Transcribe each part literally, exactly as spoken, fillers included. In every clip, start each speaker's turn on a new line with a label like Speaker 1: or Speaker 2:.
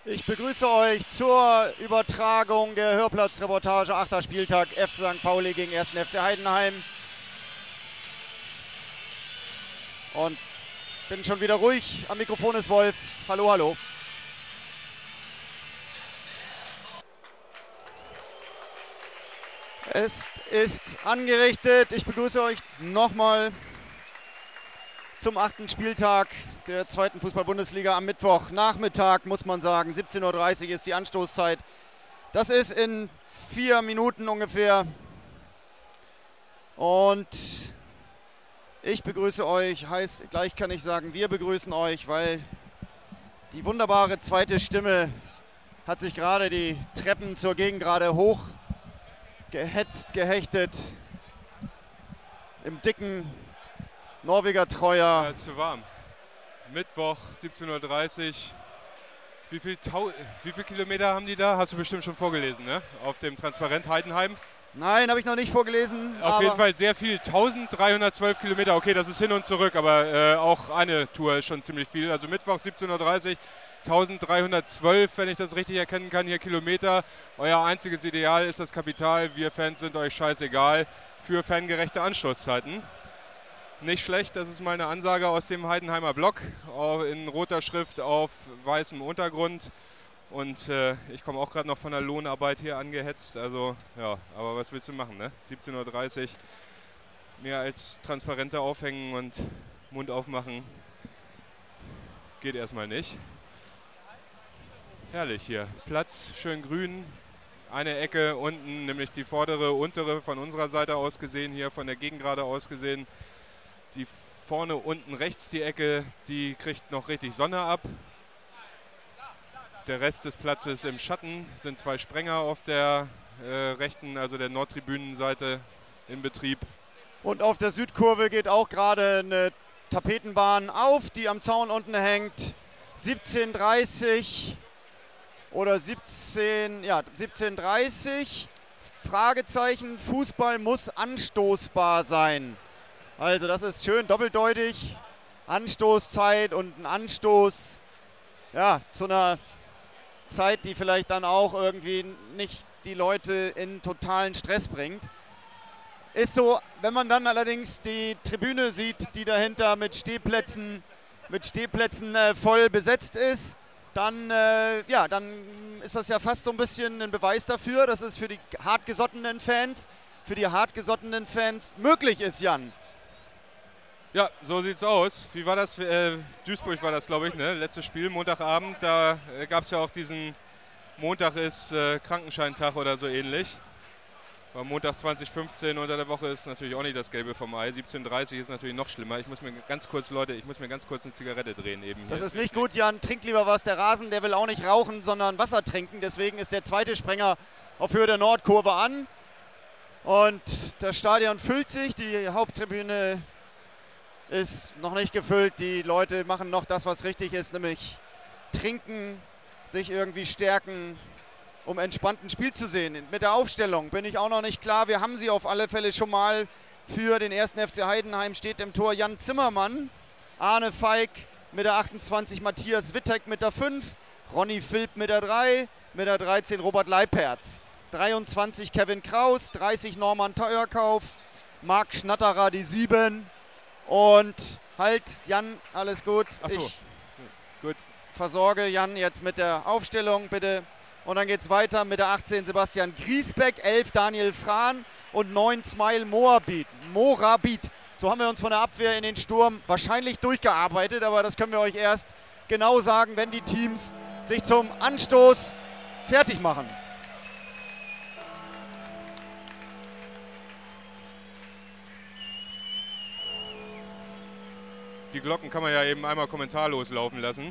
Speaker 1: Ich begrüße euch zur Übertragung der Hörplatzreportage achter Spieltag F C Sankt Pauli gegen ersten F C Heidenheim. Und bin schon wieder ruhig. Am Mikrofon ist Wolf. Hallo, hallo. Es ist angerichtet. Ich begrüße euch nochmal zum achten Spieltag der zweiten Fußball-Bundesliga am Mittwochnachmittag, muss man sagen. siebzehn Uhr dreißig ist die Anstoßzeit. Das ist in vier Minuten ungefähr. Und ich begrüße euch, heißt, gleich kann ich sagen, wir begrüßen euch, weil die wunderbare zweite Stimme hat sich gerade die Treppen zur Gegengrade hoch gehetzt, gehechtet, im dicken Norweger Treuer.
Speaker 2: Ja, ist zu warm. Mittwoch, siebzehn Uhr dreißig. Wie viel, Tau wie viel Kilometer haben die da? Hast du bestimmt schon vorgelesen, ne? Auf dem Transparent Heidenheim.
Speaker 1: Nein, habe ich noch nicht vorgelesen.
Speaker 2: Auf jeden Fall sehr viel. eintausenddreihundertzwölf Kilometer. Okay, das ist hin und zurück, aber äh, auch eine Tour ist schon ziemlich viel. Also Mittwoch, siebzehn Uhr dreißig. eintausenddreihundertzwölf, wenn ich das richtig erkennen kann, hier Kilometer. Euer einziges Ideal ist das Kapital. Wir Fans sind euch scheißegal für fangerechte Anstoßzeiten. Nicht schlecht, das ist mal eine Ansage aus dem Heidenheimer Blog in roter Schrift auf weißem Untergrund. Und äh, ich komme auch gerade noch von der Lohnarbeit hier angehetzt. Also ja, aber was willst du machen, ne? siebzehn Uhr dreißig, mehr als Transparente aufhängen und Mund aufmachen geht erstmal nicht. Herrlich hier. Platz, schön grün. Eine Ecke unten, nämlich die vordere, untere von unserer Seite aus gesehen, hier von der Gegengrade aus gesehen. Die vorne unten rechts die Ecke, die kriegt noch richtig Sonne ab. Der Rest des Platzes im Schatten, sind zwei Sprenger auf der äh, rechten, also der Nordtribünenseite in Betrieb.
Speaker 1: Und auf der Südkurve geht auch gerade eine Tapetenbahn auf, die am Zaun unten hängt. siebzehn Uhr dreißig oder siebzehn, ja, siebzehn Uhr dreißig. Fragezeichen, Fußball muss anstoßbar sein. Also das ist schön doppeldeutig. Anstoßzeit und ein Anstoß, ja, zu einer Zeit, die vielleicht dann auch irgendwie nicht die Leute in totalen Stress bringt. Ist so, wenn man dann allerdings die Tribüne sieht, die dahinter mit Stehplätzen, mit Stehplätzen äh, voll besetzt ist, dann, äh, ja, dann ist das ja fast so ein bisschen ein Beweis dafür, dass es für die hartgesottenen Fans, für die hartgesottenen Fans möglich ist, Jan.
Speaker 2: Ja, so sieht's aus. Wie war das? Äh, Duisburg war das, glaube ich, ne? Letztes Spiel, Montagabend. Da äh, gab es ja auch diesen Montag ist äh, Krankenscheintag oder so ähnlich. Weil Montag zwanzig fünfzehn unter der Woche ist natürlich auch nicht das Gelbe vom Ei. siebzehn Uhr dreißig ist natürlich noch schlimmer. Ich muss mir ganz kurz, Leute, ich muss mir ganz kurz eine Zigarette drehen eben.
Speaker 1: Das
Speaker 2: Hier
Speaker 1: ist nicht gut, Jan. Trink lieber was. Der Rasen, der will auch nicht rauchen, sondern Wasser trinken. Deswegen ist der zweite Sprenger auf Höhe der Nordkurve an. Und das Stadion füllt sich. Die Haupttribüne ist noch nicht gefüllt. Die Leute machen noch das, was richtig ist, nämlich trinken, sich irgendwie stärken, um entspannten Spiel zu sehen. Mit der Aufstellung bin ich auch noch nicht klar. Wir haben sie auf alle Fälle schon mal. Für den ersten F C Heidenheim steht im Tor Jan Zimmermann, Arne Feig mit der achtundzwanzig, Matthias Wittek mit der fünf, Ronny Philipp mit der drei, mit der dreizehn Robert Leipertz, dreiundzwanzig Kevin Kraus, dreißig Norman Teuerkauf, Marc Schnatterer die sieben. Und halt, Jan, alles gut.
Speaker 2: Ach so.
Speaker 1: Ich
Speaker 2: Gut.
Speaker 1: versorge Jan jetzt mit der Aufstellung, bitte. Und dann geht es weiter mit der achtzehn Sebastian Griesbeck, elf Daniel Frahn und neun Smail Moabit. Morabit. So haben wir uns von der Abwehr in den Sturm wahrscheinlich durchgearbeitet, aber das können wir euch erst genau sagen, wenn die Teams sich zum Anstoß fertig machen.
Speaker 2: Die Glocken kann man ja eben einmal kommentarlos laufen lassen.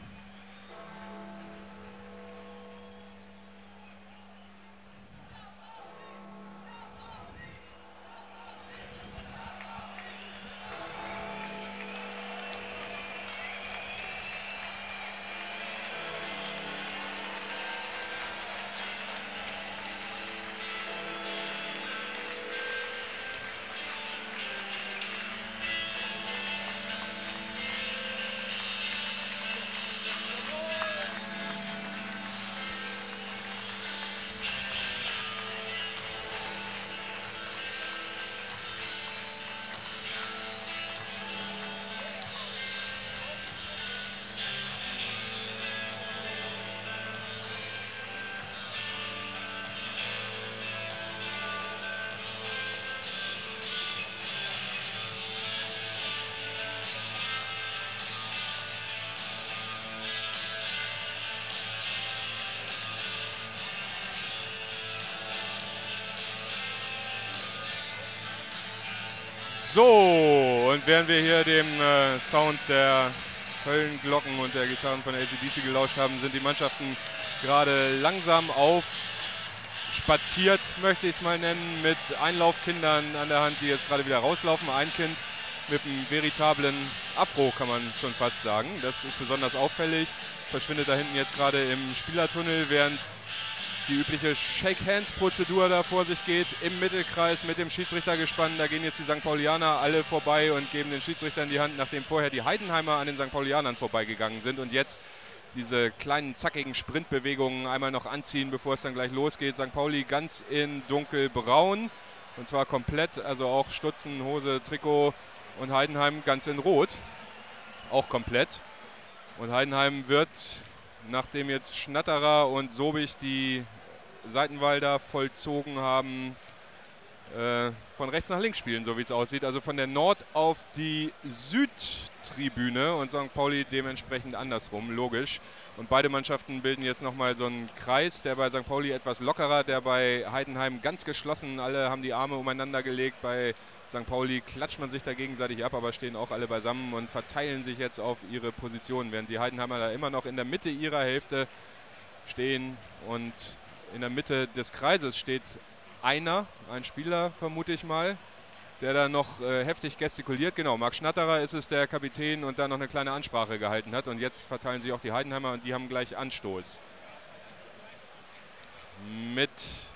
Speaker 2: So, und während wir hier dem äh, Sound der Höllenglocken und der Gitarren von A C D C gelauscht haben, sind die Mannschaften gerade langsam aufspaziert, möchte ich es mal nennen, mit Einlaufkindern an der Hand, die jetzt gerade wieder rauslaufen. Ein Kind mit einem veritablen Afro, kann man schon fast sagen. Das ist besonders auffällig. Verschwindet da hinten jetzt gerade im Spielertunnel, während die übliche Shake-Hands-Prozedur da vor sich geht. Im Mittelkreis mit dem Schiedsrichtergespann. Da gehen jetzt die Sankt Paulianer alle vorbei und geben den Schiedsrichtern die Hand, nachdem vorher die Heidenheimer an den Sankt Paulianern vorbeigegangen sind. Und jetzt diese kleinen zackigen Sprintbewegungen einmal noch anziehen, bevor es dann gleich losgeht. Sankt Pauli ganz in dunkelbraun. Und zwar komplett, also auch Stutzen, Hose, Trikot. Und Heidenheim ganz in Rot, auch komplett. Und Heidenheim wird, nachdem jetzt Schnatterer und Sobich die Seitenwalder vollzogen haben, äh, von rechts nach links spielen, so wie es aussieht. Also von der Nord- auf die Südtribüne und Sankt Pauli dementsprechend andersrum, logisch. Und beide Mannschaften bilden jetzt nochmal so einen Kreis, der bei Sankt Pauli etwas lockerer, der bei Heidenheim ganz geschlossen. Alle haben die Arme umeinander gelegt. Bei Sankt Pauli klatscht man sich da gegenseitig ab, aber stehen auch alle beisammen und verteilen sich jetzt auf ihre Positionen, während die Heidenheimer da immer noch in der Mitte ihrer Hälfte stehen. Und in der Mitte des Kreises steht einer, ein Spieler vermute ich mal, der da noch äh, heftig gestikuliert. Genau, Marc Schnatterer ist es, der Kapitän, und da noch eine kleine Ansprache gehalten hat. Und jetzt verteilen sich auch die Heidenheimer und die haben gleich Anstoß. Mit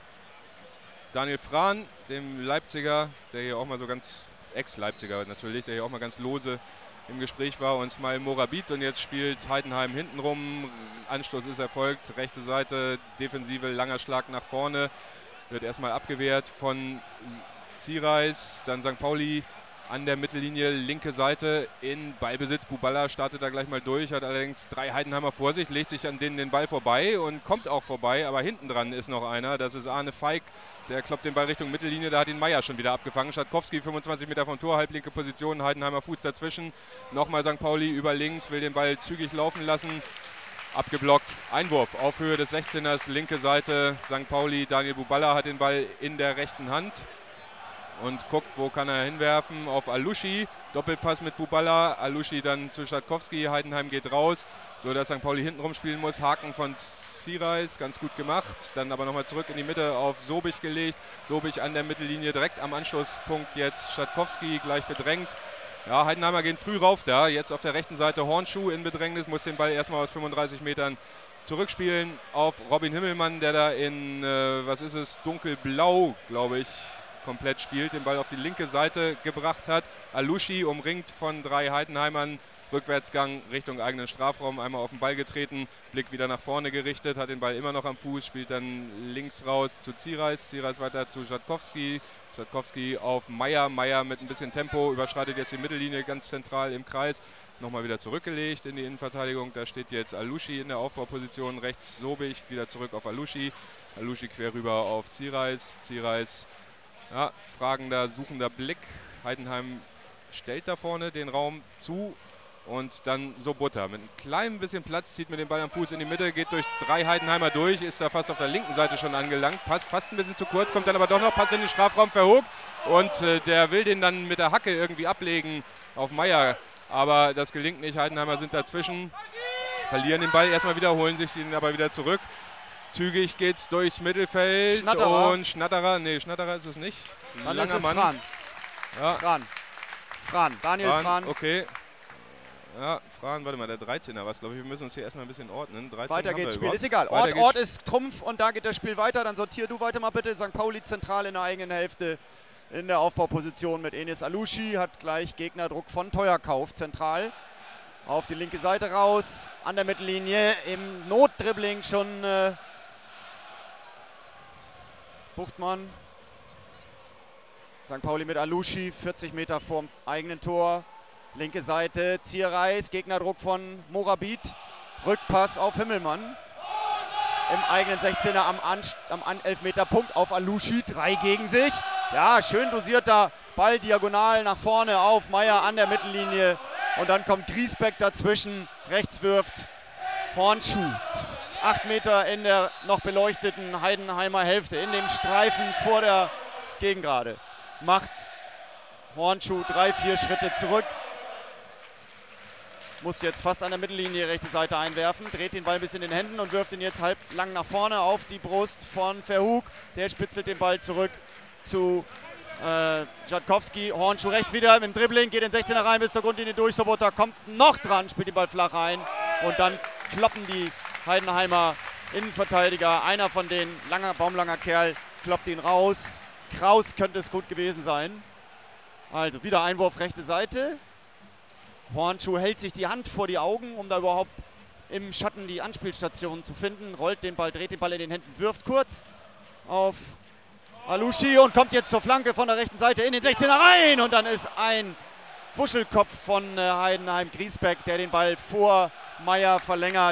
Speaker 2: Daniel Frahn, dem Leipziger, der hier auch mal so ganz, Ex-Leipziger natürlich, der hier auch mal ganz lose im Gespräch war, und Ismail Morabit. Und jetzt spielt Heidenheim hintenrum. Anstoß ist erfolgt, rechte Seite, Defensive, langer Schlag nach vorne. Wird erstmal abgewehrt von Ziereis, dann Sankt Pauli an der Mittellinie, linke Seite in Ballbesitz. Buballa startet da gleich mal durch, hat allerdings drei Heidenheimer vor sich, legt sich an denen den Ball vorbei und kommt auch vorbei, aber hinten dran ist noch einer, das ist Arne Feig, der kloppt den Ball Richtung Mittellinie, da hat ihn Meier schon wieder abgefangen. Schatkowski fünfundzwanzig Meter vom Tor, halblinke Position, Heidenheimer Fuß dazwischen, nochmal Sankt Pauli über links, will den Ball zügig laufen lassen. Abgeblockt, Einwurf auf Höhe des sechzehners, linke Seite, Sankt Pauli, Daniel Buballa hat den Ball in der rechten Hand und guckt, wo kann er hinwerfen, auf Alushi, Doppelpass mit Buballa, Alushi dann zu Schatkowski, Heidenheim geht raus, so dass Sankt Pauli hintenrum spielen muss, Haken von Ziereis, ganz gut gemacht, dann aber nochmal zurück in die Mitte auf Sobich gelegt, Sobich an der Mittellinie direkt am Anschlusspunkt jetzt Schatkowski, gleich bedrängt. Ja, Heidenheimer gehen früh rauf da, jetzt auf der rechten Seite Hornschuh in Bedrängnis, muss den Ball erstmal aus fünfunddreißig Metern zurückspielen auf Robin Himmelmann, der da in, äh, was ist es, dunkelblau, glaube ich, komplett spielt, den Ball auf die linke Seite gebracht hat. Alushi umringt von drei Heidenheimern, Rückwärtsgang Richtung eigenen Strafraum, einmal auf den Ball getreten, Blick wieder nach vorne gerichtet, hat den Ball immer noch am Fuß, spielt dann links raus zu Ziereis, Ziereis weiter zu Schatkowski, Schatkowski auf Meier, Meier mit ein bisschen Tempo, überschreitet jetzt die Mittellinie ganz zentral im Kreis, nochmal wieder zurückgelegt in die Innenverteidigung, da steht jetzt Alushi in der Aufbauposition, rechts Sobich, wieder zurück auf Alushi, Alushi quer rüber auf Ziereis, Ziereis, ja, fragender, suchender Blick, Heidenheim stellt da vorne den Raum zu. Und dann Sobota mit einem kleinen bisschen Platz, zieht mit dem Ball am Fuß in die Mitte, geht durch drei Heidenheimer durch, ist da fast auf der linken Seite schon angelangt, passt fast ein bisschen zu kurz, kommt dann aber doch noch, Pass in den Strafraum, Verhoog. Und äh, der will den dann mit der Hacke irgendwie ablegen auf Meier. Aber das gelingt nicht, Heidenheimer sind dazwischen, verlieren den Ball erstmal wieder, holen sich den aber wieder zurück. Zügig geht's durchs Mittelfeld.
Speaker 1: Schnatterer.
Speaker 2: Und Schnatterer, nee, Schnatterer ist es nicht.
Speaker 1: Dann
Speaker 2: Langer
Speaker 1: ist es
Speaker 2: Mann.
Speaker 1: Fran.
Speaker 2: Ja.
Speaker 1: Fran. Fran. Daniel
Speaker 2: Fran,
Speaker 1: Fran.
Speaker 2: okay. Ja, Fran, warte mal, der dreizehner war es, glaube ich. Wir müssen uns hier erstmal ein bisschen ordnen. dreizehn
Speaker 1: Weiter
Speaker 2: haben
Speaker 1: geht's,
Speaker 2: wir
Speaker 1: Spiel.
Speaker 2: überhaupt.
Speaker 1: Ist egal.
Speaker 2: Weiter
Speaker 1: Ort,
Speaker 2: geht's.
Speaker 1: Ort ist Trumpf und da geht das Spiel weiter. Dann sortier du weiter mal bitte. Sankt Pauli zentral in der eigenen Hälfte in der Aufbauposition mit Enis Alushi. Hat gleich Gegnerdruck von Teuerkauf zentral. Auf die linke Seite raus. An der Mittellinie im Notdribbling schon äh, Buchtmann. Sankt Pauli mit Alushi, vierzig Meter vorm eigenen Tor. Linke Seite, Ziereis, Gegnerdruck von Morabit. Rückpass auf Himmelmann. Im eigenen sechzehner am, Anst am Elfmeterpunkt auf Alushi. Drei gegen sich. Ja, schön dosierter Ball diagonal nach vorne auf Meier an der Mittellinie. Und dann kommt Griesbeck dazwischen. Rechts wirft Hornschuh. Acht Meter in der noch beleuchteten Heidenheimer Hälfte. In dem Streifen vor der Gegengrade. Macht Hornschuh drei, vier Schritte zurück. Muss jetzt fast an der Mittellinie rechte Seite einwerfen, dreht den Ball bis in den Händen und wirft ihn jetzt halb lang nach vorne auf die Brust von Verhoek. Der spitzelt den Ball zurück zu äh, Jatkowski. Hornschuh rechts wieder mit dem Dribbling, geht in den sechzehner rein bis zur Grundlinie durch. Sobota kommt noch dran, spielt den Ball flach rein und dann kloppen die Heidenheimer Innenverteidiger. Einer von denen, langer, baumlanger Kerl, kloppt ihn raus. Kraus könnte es gut gewesen sein. Also wieder Einwurf rechte Seite. Hornschuh hält sich die Hand vor die Augen, um da überhaupt im Schatten die Anspielstation zu finden. Rollt den Ball, dreht den Ball in den Händen, wirft kurz auf Alushi und kommt jetzt zur Flanke von der rechten Seite in den sechzehner rein. Und dann ist ein Wuschelkopf von äh, Heidenheim, Griesbeck, der den Ball vor Meier verlängert.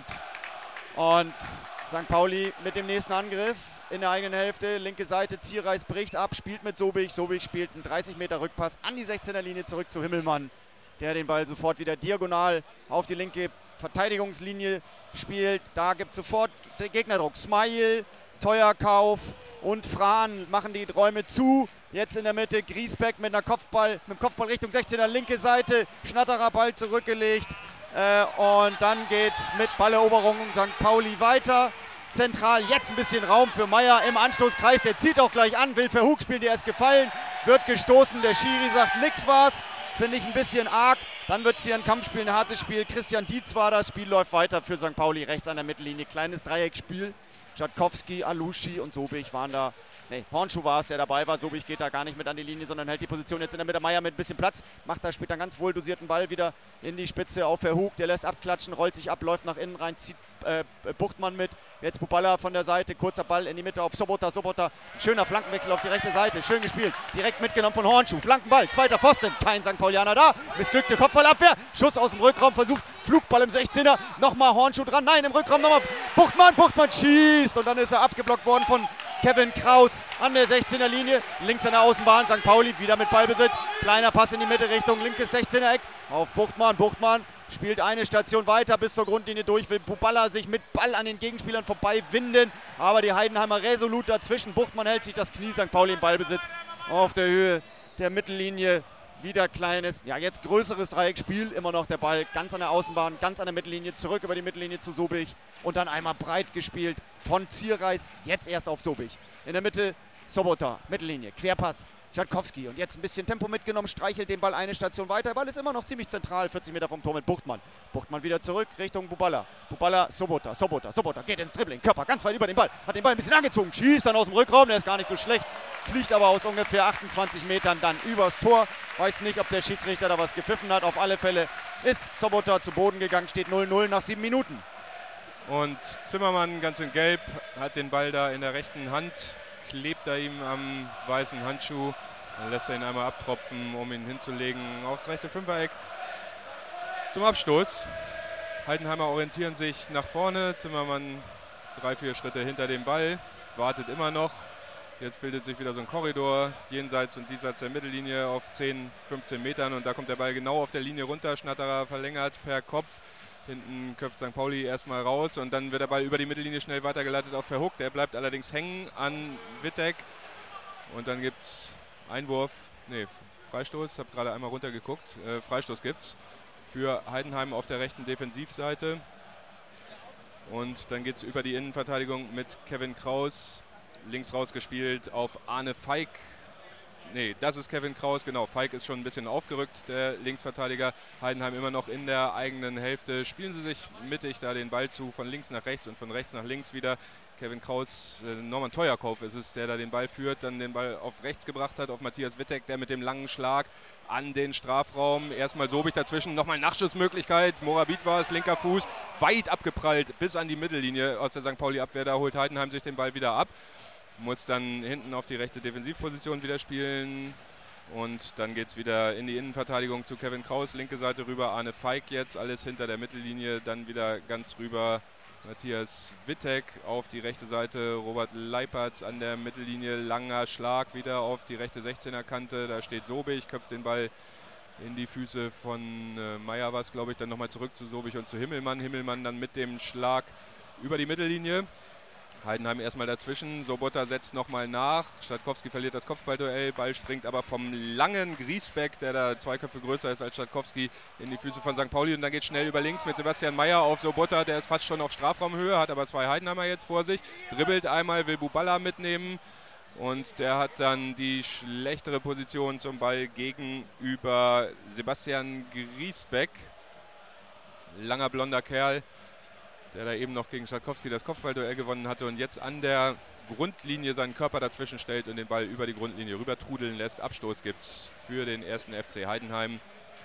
Speaker 1: Und Sankt Pauli mit dem nächsten Angriff in der eigenen Hälfte. Linke Seite, Zierreis bricht ab, spielt mit Sobich. Sobich spielt einen dreißig Meter Rückpass an die sechzehner Linie zurück zu Himmelmann, der den Ball sofort wieder diagonal auf die linke Verteidigungslinie spielt. Da gibt es sofort den Gegnerdruck. Smail, Teuerkauf und Frahn machen die Räume zu. Jetzt in der Mitte Griesbeck mit einer Kopfball, mit dem Kopfball Richtung sechzehner, linke Seite. Schnatterer Ball zurückgelegt. Äh, und dann geht's mit Balleroberung Sankt Pauli weiter. Zentral jetzt ein bisschen Raum für Meier im Anstoßkreis. Er zieht auch gleich an, will Verhoek spielen, der ist gefallen. Wird gestoßen, der Schiri sagt, nix war's. Finde ich ein bisschen arg. Dann wird es hier ein Kampfspiel, ein hartes Spiel. Christian Dietz war das. Spiel läuft weiter für Sankt Pauli rechts an der Mittellinie. Kleines Dreiecksspiel. Jatkowski, Alushi und Sobich waren da. Ne, Hornschuh war es, der dabei war. Sobich geht da gar nicht mit an die Linie, sondern hält die Position jetzt in der Mitte. Meier mit ein bisschen Platz. Macht da später einen ganz wohl dosierten Ball wieder in die Spitze auf Verhoek. Der lässt abklatschen, rollt sich ab, läuft nach innen rein, zieht äh, Buchtmann mit. Jetzt Buballa von der Seite. Kurzer Ball in die Mitte auf Sobota. Sobota. Ein schöner Flankenwechsel auf die rechte Seite. Schön gespielt. Direkt mitgenommen von Hornschuh. Flankenball. Zweiter Pfosten. Kein Sankt Paulianer da. Missglückte Kopfballabwehr. Schuss aus dem Rückraum. Versucht. Flugball im sechzehner. Nochmal Hornschuh dran. Nein, im Rückraum nochmal Buchtmann. Buchtmann schießt. Und dann ist er abgeblockt worden von Kevin Kraus an der sechzehner Linie. Links an der Außenbahn. Sankt Pauli wieder mit Ballbesitz. Kleiner Pass in die Mitte Richtung linkes sechzehner Eck. Auf Buchtmann. Buchtmann spielt eine Station weiter bis zur Grundlinie durch. Will Buballa sich mit Ball an den Gegenspielern vorbei winden. Aber die Heidenheimer resolut dazwischen. Buchtmann hält sich das Knie. Sankt Pauli im Ballbesitz auf der Höhe der Mittellinie. Wieder kleines, ja jetzt größeres Dreiecksspiel. Immer noch der Ball ganz an der Außenbahn, ganz an der Mittellinie. Zurück über die Mittellinie zu Sobich. Und dann einmal breit gespielt von Zierreis. Jetzt erst auf Sobich. In der Mitte Sobota, Mittellinie, Querpass. Jatkowski und jetzt ein bisschen Tempo mitgenommen, streichelt den Ball eine Station weiter. Der Ball ist immer noch ziemlich zentral, vierzig Meter vom Tor mit Buchtmann. Buchtmann wieder zurück Richtung Buballa. Buballa, Sobota, Sobota, Sobota geht ins Dribbling. Körper ganz weit über den Ball, hat den Ball ein bisschen angezogen, schießt dann aus dem Rückraum, der ist gar nicht so schlecht. Fliegt aber aus ungefähr achtundzwanzig Metern dann übers Tor. Weiß nicht, ob der Schiedsrichter da was gepfiffen hat. Auf alle Fälle ist Sobota zu Boden gegangen, steht null null nach sieben Minuten.
Speaker 2: Und Zimmermann ganz in Gelb hat den Ball da in der rechten Hand. Klebt er ihm am weißen Handschuh, dann lässt er ihn einmal abtropfen, um ihn hinzulegen aufs rechte Fünfereck zum Abstoß. Heidenheimer orientieren sich nach vorne, Zimmermann drei, vier Schritte hinter dem Ball, wartet immer noch. Jetzt bildet sich wieder so ein Korridor, jenseits und diesseits der Mittellinie auf zehn, fünfzehn Metern und da kommt der Ball genau auf der Linie runter, Schnatterer verlängert per Kopf. Hinten köpft Sankt Pauli erstmal raus und dann wird der Ball über die Mittellinie schnell weitergeleitet auf Verhoek. Der bleibt allerdings hängen an Wittek. Und dann gibt es Einwurf, nee, Freistoß, ich habe gerade einmal runtergeguckt. Äh, Freistoß gibt es für Heidenheim auf der rechten Defensivseite. Und dann geht es über die Innenverteidigung mit Kevin Kraus. Links rausgespielt auf Arne Feig. Nee, das ist Kevin Kraus, genau. Feig ist schon ein bisschen aufgerückt, der Linksverteidiger. Heidenheim immer noch in der eigenen Hälfte. Spielen sie sich mittig da den Ball zu, von links nach rechts und von rechts nach links wieder. Kevin Kraus, äh, Norman Teuerkauf ist es, der da den Ball führt, dann den Ball auf rechts gebracht hat, auf Matthias Wittek, der mit dem langen Schlag an den Strafraum. Erstmal Sobich dazwischen, nochmal Nachschussmöglichkeit. Morabit war es, linker Fuß, weit abgeprallt bis an die Mittellinie aus der Sankt Pauli-Abwehr. Da holt Heidenheim sich den Ball wieder ab. Muss dann hinten auf die rechte Defensivposition wieder spielen und dann geht es wieder in die Innenverteidigung zu Kevin Kraus, linke Seite rüber, Arne Feig jetzt, alles hinter der Mittellinie, dann wieder ganz rüber Matthias Wittek auf die rechte Seite, Robert Leipertz an der Mittellinie, langer Schlag wieder auf die rechte sechzehner Kante, da steht Sobich, köpft den Ball in die Füße von äh, Meier was, glaube ich, dann nochmal zurück zu Sobich und zu Himmelmann, Himmelmann dann mit dem Schlag über die Mittellinie. Heidenheim erstmal dazwischen, Sobota setzt nochmal nach, Stadkowski verliert das Kopfballduell, Ball springt aber vom langen Griesbeck, der da zwei Köpfe größer ist als Stadkowski, in die Füße von Sankt Pauli und dann geht schnell über links mit Sebastian Meyer auf Sobota, der ist fast schon auf Strafraumhöhe, hat aber zwei Heidenheimer jetzt vor sich, dribbelt einmal, will Buballa mitnehmen und der hat dann die schlechtere Position zum Ball gegenüber Sebastian Griesbeck, langer blonder Kerl, der da eben noch gegen Stadkowski das Kopfballduell gewonnen hatte und jetzt an der Grundlinie seinen Körper dazwischen stellt und den Ball über die Grundlinie rüber trudeln lässt. Abstoß gibt es für den ersten F C Heidenheim.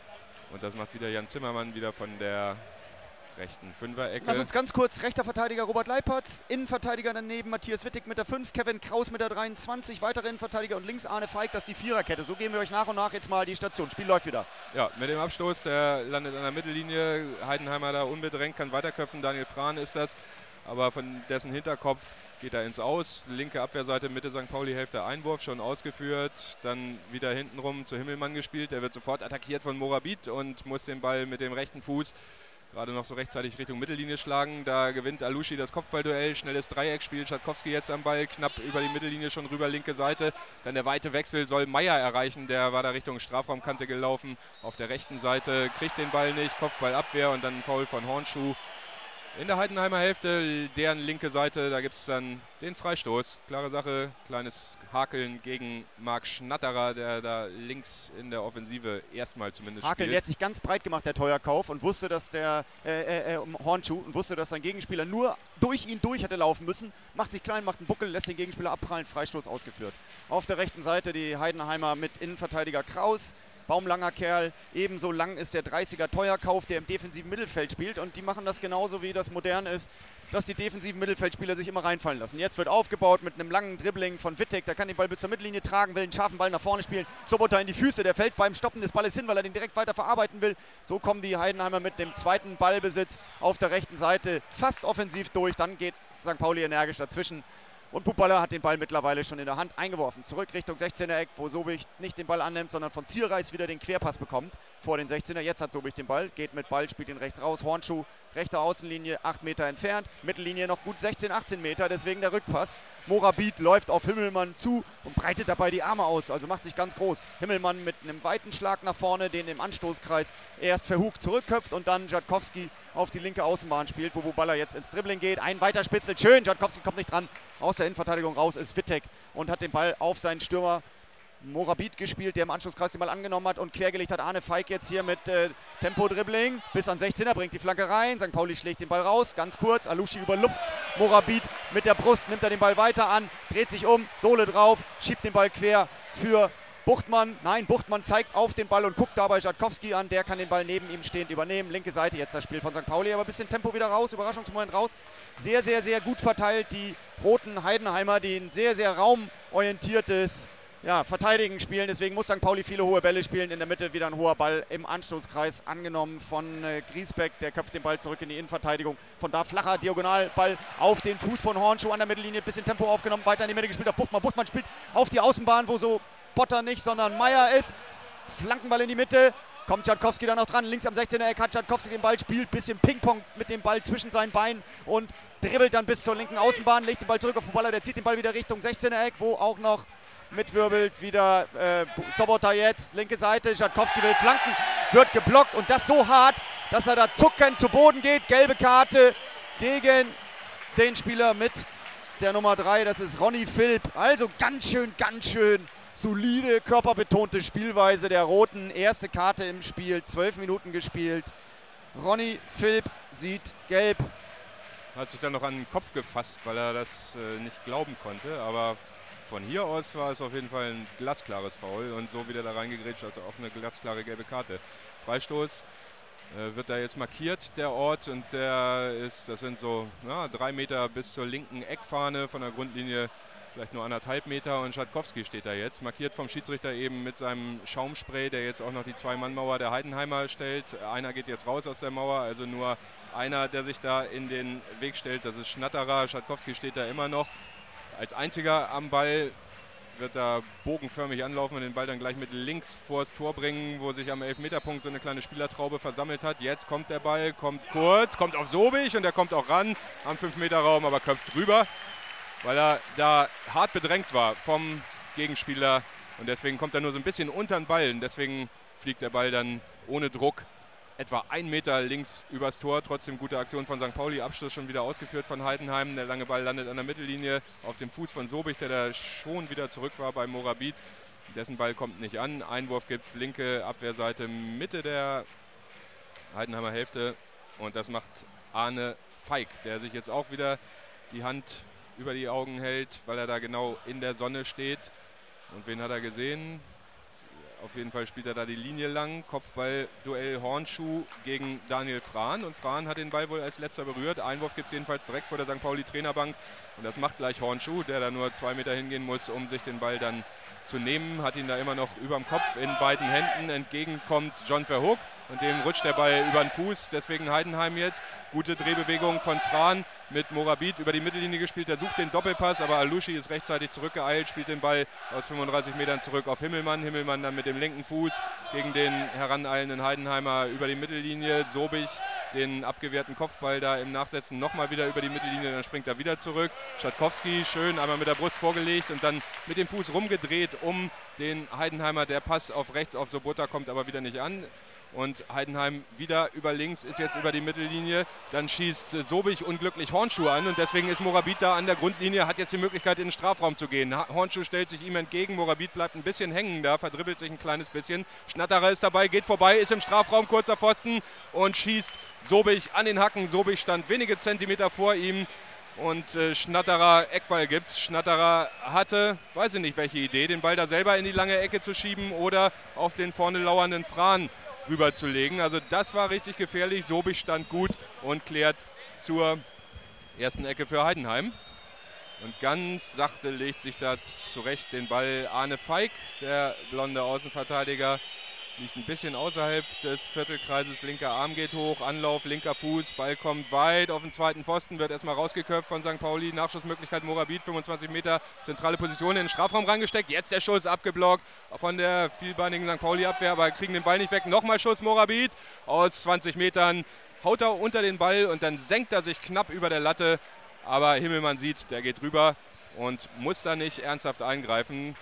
Speaker 2: Und das macht wieder Jan Zimmermann, wieder von der rechten Fünferecke.
Speaker 1: Lass uns ganz kurz, rechter Verteidiger Robert Leipertz, Innenverteidiger daneben Matthias Wittig mit der fünf, Kevin Kraus mit der dreiundzwanzig, weitere Innenverteidiger und links Arne Feig, das ist die Viererkette. So gehen wir euch nach und nach jetzt mal die Station. Spiel läuft wieder.
Speaker 2: Ja, mit dem Abstoß, der landet an der Mittellinie, Heidenheimer da unbedrängt, kann weiterköpfen, Daniel Frahn ist das, aber von dessen Hinterkopf geht er ins Aus, linke Abwehrseite, Mitte Sankt Pauli, Hälfte Einwurf, schon ausgeführt, dann wieder hintenrum zu Himmelmann gespielt, der wird sofort attackiert von Morabit und muss den Ball mit dem rechten Fuß gerade noch so rechtzeitig Richtung Mittellinie schlagen. Da gewinnt Alushi das Kopfballduell, schnelles Dreieckspiel. Stadkowski jetzt am Ball, knapp über die Mittellinie schon rüber, linke Seite. Dann der weite Wechsel soll Meyer erreichen, der war da Richtung Strafraumkante gelaufen. Auf der rechten Seite kriegt den Ball nicht, Kopfballabwehr und dann ein Foul von Hornschuh. In der Heidenheimer Hälfte, deren linke Seite, da gibt es dann den Freistoß. Klare Sache, kleines Hakeln gegen Marc Schnatterer, der da links in der Offensive erstmal zumindest
Speaker 1: Hakeln,
Speaker 2: spielt.
Speaker 1: der hat sich ganz breit gemacht, der Teuerkauf, und wusste, dass der äh, äh, Hornschuh, und wusste, dass sein Gegenspieler nur durch ihn durch hätte laufen müssen. Macht sich klein, macht einen Buckel, lässt den Gegenspieler abprallen, Freistoß ausgeführt. Auf der rechten Seite die Heidenheimer mit Innenverteidiger Kraus. Baumlanger Kerl, ebenso lang ist der dreißiger Teuerkauf, der im defensiven Mittelfeld spielt, und die machen das genauso, wie das modern ist, dass die defensiven Mittelfeldspieler sich immer reinfallen lassen. Jetzt wird aufgebaut mit einem langen Dribbling von Wittek, der kann den Ball bis zur Mittellinie tragen, will einen scharfen Ball nach vorne spielen, Sobota in die Füße, der fällt beim Stoppen des Balles hin, weil er den direkt weiter verarbeiten will. So kommen die Heidenheimer mit dem zweiten Ballbesitz auf der rechten Seite fast offensiv durch, dann geht Sankt Pauli energisch dazwischen. Und Buballa hat den Ball mittlerweile schon in der Hand eingeworfen. Zurück Richtung sechzehner Eck, wo Sobich nicht den Ball annimmt, sondern von Zierreis wieder den Querpass bekommt vor den sechzehner. Jetzt hat Sobich den Ball, geht mit Ball, spielt ihn rechts raus. Hornschuh, rechte Außenlinie, acht Meter entfernt. Mittellinie noch gut sechzehn, achtzehn Meter, deswegen der Rückpass. Morabit läuft auf Himmelmann zu und breitet dabei die Arme aus, also macht sich ganz groß. Himmelmann mit einem weiten Schlag nach vorne, den im Anstoßkreis erst Verhug zurückköpft und dann Stadkowski auf die linke Außenbahn spielt, wo Buballa jetzt ins Dribbling geht. Ein weiter spitzelt, schön, Stadkowski kommt nicht dran. Aus der Innenverteidigung raus ist Wittek und hat den Ball auf seinen Stürmer Morabit gespielt, der im Anschlusskreis den Ball angenommen hat und quergelegt hat Arne Feig jetzt hier mit äh, Tempo-Dribbling bis an sechzehner, bringt die Flanke rein, Sankt Pauli schlägt den Ball raus, ganz kurz, Alushi überlupft Morabit mit der Brust, nimmt er den Ball weiter an, dreht sich um, Sohle drauf, schiebt den Ball quer für Buchtmann, nein, Buchtmann zeigt auf den Ball und guckt dabei Stadkowski an, der kann den Ball neben ihm stehend übernehmen, linke Seite jetzt das Spiel von Sankt Pauli, aber ein bisschen Tempo wieder raus, Überraschungsmoment raus, sehr, sehr, sehr gut verteilt, die roten Heidenheimer, die ein sehr, sehr raumorientiertes Ja, verteidigen spielen, deswegen muss Sankt Pauli viele hohe Bälle spielen. In der Mitte wieder ein hoher Ball im Anstoßkreis angenommen von äh, Griesbeck, der köpft den Ball zurück in die Innenverteidigung. Von da flacher Diagonalball auf den Fuß von Hornschuh an der Mittellinie, bisschen Tempo aufgenommen, weiter in die Mitte gespielt auf Buchtmann. Buchtmann spielt auf die Außenbahn, wo so Potter nicht, sondern Meyer ist. Flankenball in die Mitte, kommt Stadkowski da noch dran, links am sechzehner Eck hat Stadkowski den Ball, spielt bisschen Ping-Pong mit dem Ball zwischen seinen Beinen und dribbelt dann bis zur linken Außenbahn, legt den Ball zurück auf Buballa, der zieht den Ball wieder Richtung sechzehner Eck, wo auch noch mitwirbelt wieder äh, Sobota jetzt, linke Seite, Stadkowski will flanken, wird geblockt und das so hart, dass er da zuckend zu Boden geht. Gelbe Karte gegen den Spieler mit der Nummer drei, das ist Ronny Philipp. Also ganz schön, ganz schön solide, körperbetonte Spielweise der Roten. Erste Karte im Spiel, zwölf Minuten gespielt. Ronny Philipp sieht gelb.
Speaker 2: Hat sich dann noch an den Kopf gefasst, weil er das äh, nicht glauben konnte, aber von hier aus war es auf jeden Fall ein glasklares Foul und so wieder da reingegrätscht, also auch eine glasklare gelbe Karte. Freistoß äh, wird da jetzt markiert, der Ort, und der ist, das sind so ja, drei Meter bis zur linken Eckfahne von der Grundlinie, vielleicht nur anderthalb Meter, und Stadkowski steht da jetzt, markiert vom Schiedsrichter eben mit seinem Schaumspray, der jetzt auch noch die Zwei-Mann-Mauer der Heidenheimer stellt. Einer geht jetzt raus aus der Mauer, also nur einer, der sich da in den Weg stellt, das ist Schnatterer. Stadkowski steht da immer noch als einziger am Ball, wird da bogenförmig anlaufen und den Ball dann gleich mit links vors Tor bringen, wo sich am Elfmeterpunkt so eine kleine Spielertraube versammelt hat. Jetzt kommt der Ball, kommt kurz, kommt auf Sobich und der kommt auch ran am fünf Meter Raum, aber köpft drüber. weil er da hart bedrängt war vom Gegenspieler und deswegen kommt er nur so ein bisschen unter den Ball und deswegen fliegt der Ball dann ohne Druck etwa ein Meter links übers Tor. Trotzdem gute Aktion von Sankt Pauli, Abschluss schon wieder ausgeführt von Heidenheim. Der lange Ball landet an der Mittellinie auf dem Fuß von Sobich, der da schon wieder zurück war bei Morabit. Dessen Ball kommt nicht an. Einwurf gibt es, linke Abwehrseite, Mitte der Heidenheimer Hälfte und das macht Arne Feig, der sich jetzt auch wieder die Hand über die Augen hält, weil er da genau in der Sonne steht. Und wen hat er gesehen? Auf jeden Fall spielt er da die Linie lang. Kopfball-Duell Hornschuh gegen Daniel Frahn. Und Frahn hat den Ball wohl als letzter berührt. Einwurf gibt es jedenfalls direkt vor der Sankt Pauli-Trainerbank. Und das macht gleich Hornschuh, der da nur zwei Meter hingehen muss, um sich den Ball dann zu nehmen. Hat ihn da immer noch über dem Kopf in beiden Händen. Entgegen kommt John Verhoek. Und dem rutscht der Ball über den Fuß. Deswegen Heidenheim jetzt. Gute Drehbewegung von Frahn mit Morabit über die Mittellinie gespielt. Er sucht den Doppelpass, aber Aluschi ist rechtzeitig zurückgeeilt, spielt den Ball aus fünfunddreißig Metern zurück auf Himmelmann. Himmelmann dann mit dem linken Fuß gegen den heraneilenden Heidenheimer über die Mittellinie. Sobich den abgewehrten Kopfball da im Nachsetzen nochmal wieder über die Mittellinie, dann springt er wieder zurück. Schatkowski schön einmal mit der Brust vorgelegt und dann mit dem Fuß rumgedreht um den Heidenheimer. Der Pass auf rechts auf Sobota kommt aber wieder nicht an. Und Heidenheim wieder über links, ist jetzt über die Mittellinie. Dann schießt Sobich unglücklich Hornschuh an und deswegen ist Morabit da an der Grundlinie, hat jetzt die Möglichkeit in den Strafraum zu gehen. Hornschuh stellt sich ihm entgegen, Morabit bleibt ein bisschen hängen da, verdribbelt sich ein kleines bisschen. Schnatterer ist dabei, geht vorbei, ist im Strafraum, kurzer Pfosten und schießt Sobich an den Hacken. Sobich stand wenige Zentimeter vor ihm. Und äh, Schnatterer Eckball gibt's. Schnatterer hatte, weiß ich nicht welche Idee, den Ball da selber in die lange Ecke zu schieben oder auf den vorne lauernden Frahn rüberzulegen. Also das war richtig gefährlich. Sobich stand gut und klärt zur ersten Ecke für Heidenheim. Und ganz sachte legt sich da zurecht den Ball Arne Feig, der blonde Außenverteidiger. Liegt ein bisschen außerhalb des Viertelkreises, linker Arm geht hoch, Anlauf, linker Fuß, Ball kommt weit auf den zweiten Pfosten, wird erstmal rausgeköpft von Sankt Pauli, Nachschussmöglichkeit Morabit, fünfundzwanzig Meter, zentrale Position in den Strafraum reingesteckt, jetzt der Schuss abgeblockt von der vielbeinigen Sankt Pauli-Abwehr, aber kriegen den Ball nicht weg, nochmal Schuss Morabit, aus zwanzig Metern haut er unter den Ball und dann senkt er sich knapp über der Latte, aber Himmelmann sieht, der geht rüber und muss da nicht ernsthaft eingreifen.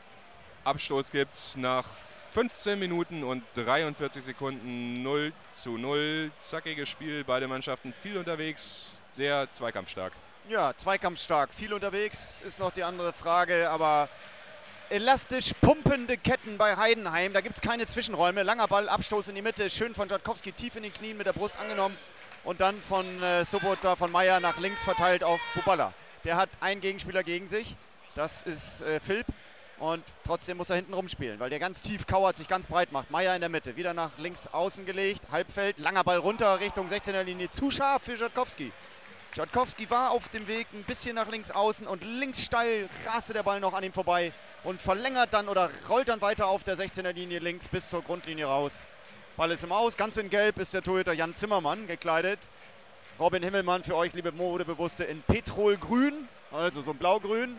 Speaker 2: Abstoß gibt's nach fünfzehn Minuten und dreiundvierzig Sekunden, null zu null. Zackiges Spiel, beide Mannschaften viel unterwegs, sehr zweikampfstark.
Speaker 1: Ja, zweikampfstark, viel unterwegs ist noch die andere Frage, aber elastisch pumpende Ketten bei Heidenheim, da gibt es keine Zwischenräume. Langer Ball, Abstoß in die Mitte, schön von Schatkowski, tief in den Knien mit der Brust angenommen und dann von äh, Sobota, von Meier nach links verteilt auf Buballa. Der hat einen Gegenspieler gegen sich, das ist äh, Philipp. Und trotzdem muss er hinten rumspielen, weil der ganz tief kauert, sich ganz breit macht. Meier in der Mitte, wieder nach links außen gelegt, Halbfeld, langer Ball runter Richtung sechzehner Linie, zu scharf für Schatkowski. Schatkowski war auf dem Weg ein bisschen nach links außen und links steil raste der Ball noch an ihm vorbei und verlängert dann oder rollt dann weiter auf der sechzehner Linie links bis zur Grundlinie raus. Ball ist im Aus, ganz in Gelb ist der Torhüter Jan Zimmermann gekleidet. Robin Himmelmann für euch, liebe Modebewusste, in Petrolgrün, also so ein Blaugrün.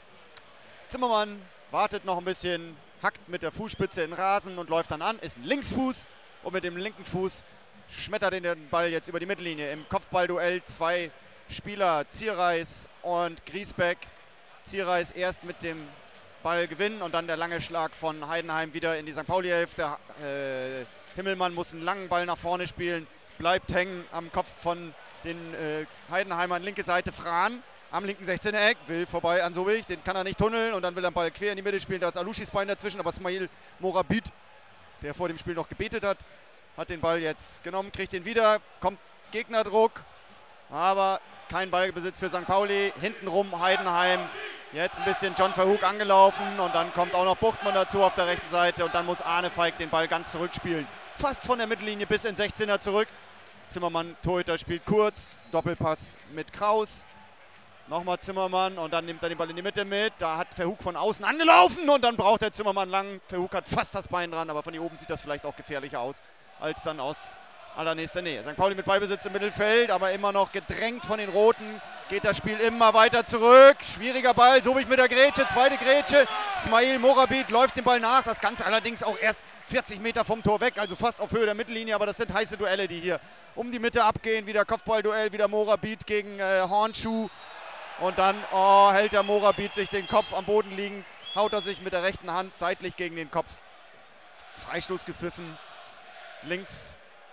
Speaker 1: Zimmermann wartet noch ein bisschen, hackt mit der Fußspitze in den Rasen und läuft dann an, ist ein Linksfuß und mit dem linken Fuß schmettert er den Ball jetzt über die Mittellinie. Im Kopfballduell zwei Spieler, Zierreis und Griesbeck. Zierreis erst mit dem Ball gewinnen und dann der lange Schlag von Heidenheim wieder in die Sankt Pauli-Hälfte. Äh, Himmelmann muss einen langen Ball nach vorne spielen, bleibt hängen am Kopf von den äh, Heidenheimern, linke Seite Frahn. Am linken sechzehner Eck, will vorbei an Sobich, den kann er nicht tunneln und dann will er den Ball quer in die Mitte spielen. Da ist Aluschis Bein dazwischen, aber Smail Morabit, der vor dem Spiel noch gebetet hat, hat den Ball jetzt genommen, kriegt ihn wieder, kommt Gegnerdruck, aber kein Ballbesitz für Sankt Pauli. Hintenrum Heidenheim, jetzt ein bisschen John Verhoek angelaufen und dann kommt auch noch Buchtmann dazu auf der rechten Seite und dann muss Arne Feig den Ball ganz zurückspielen. Fast von der Mittellinie bis in sechzehner zurück. Zimmermann, Torhüter, spielt kurz, Doppelpass mit Kraus. Nochmal Zimmermann und dann nimmt er den Ball in die Mitte mit. Da hat Verhoek von außen angelaufen und dann braucht der Zimmermann lang. Verhoek hat fast das Bein dran, aber von hier oben sieht das vielleicht auch gefährlicher aus als dann aus allernächster Nähe. Sankt Pauli mit Ballbesitz im Mittelfeld, aber immer noch gedrängt von den Roten. Geht das Spiel immer weiter zurück. Schwieriger Ball, Sobich mit der Grätsche, zweite Grätsche. Smail Morabit läuft den Ball nach. Das Ganze allerdings auch erst vierzig Meter vom Tor weg, also fast auf Höhe der Mittellinie. Aber das sind heiße Duelle, die hier um die Mitte abgehen. Wieder Kopfballduell, wieder Morabit gegen äh, Hornschuh. Und dann oh, hält der Morabit sich den Kopf am Boden liegen, haut er sich mit der rechten Hand seitlich gegen den Kopf. Freistoß gepfiffen, links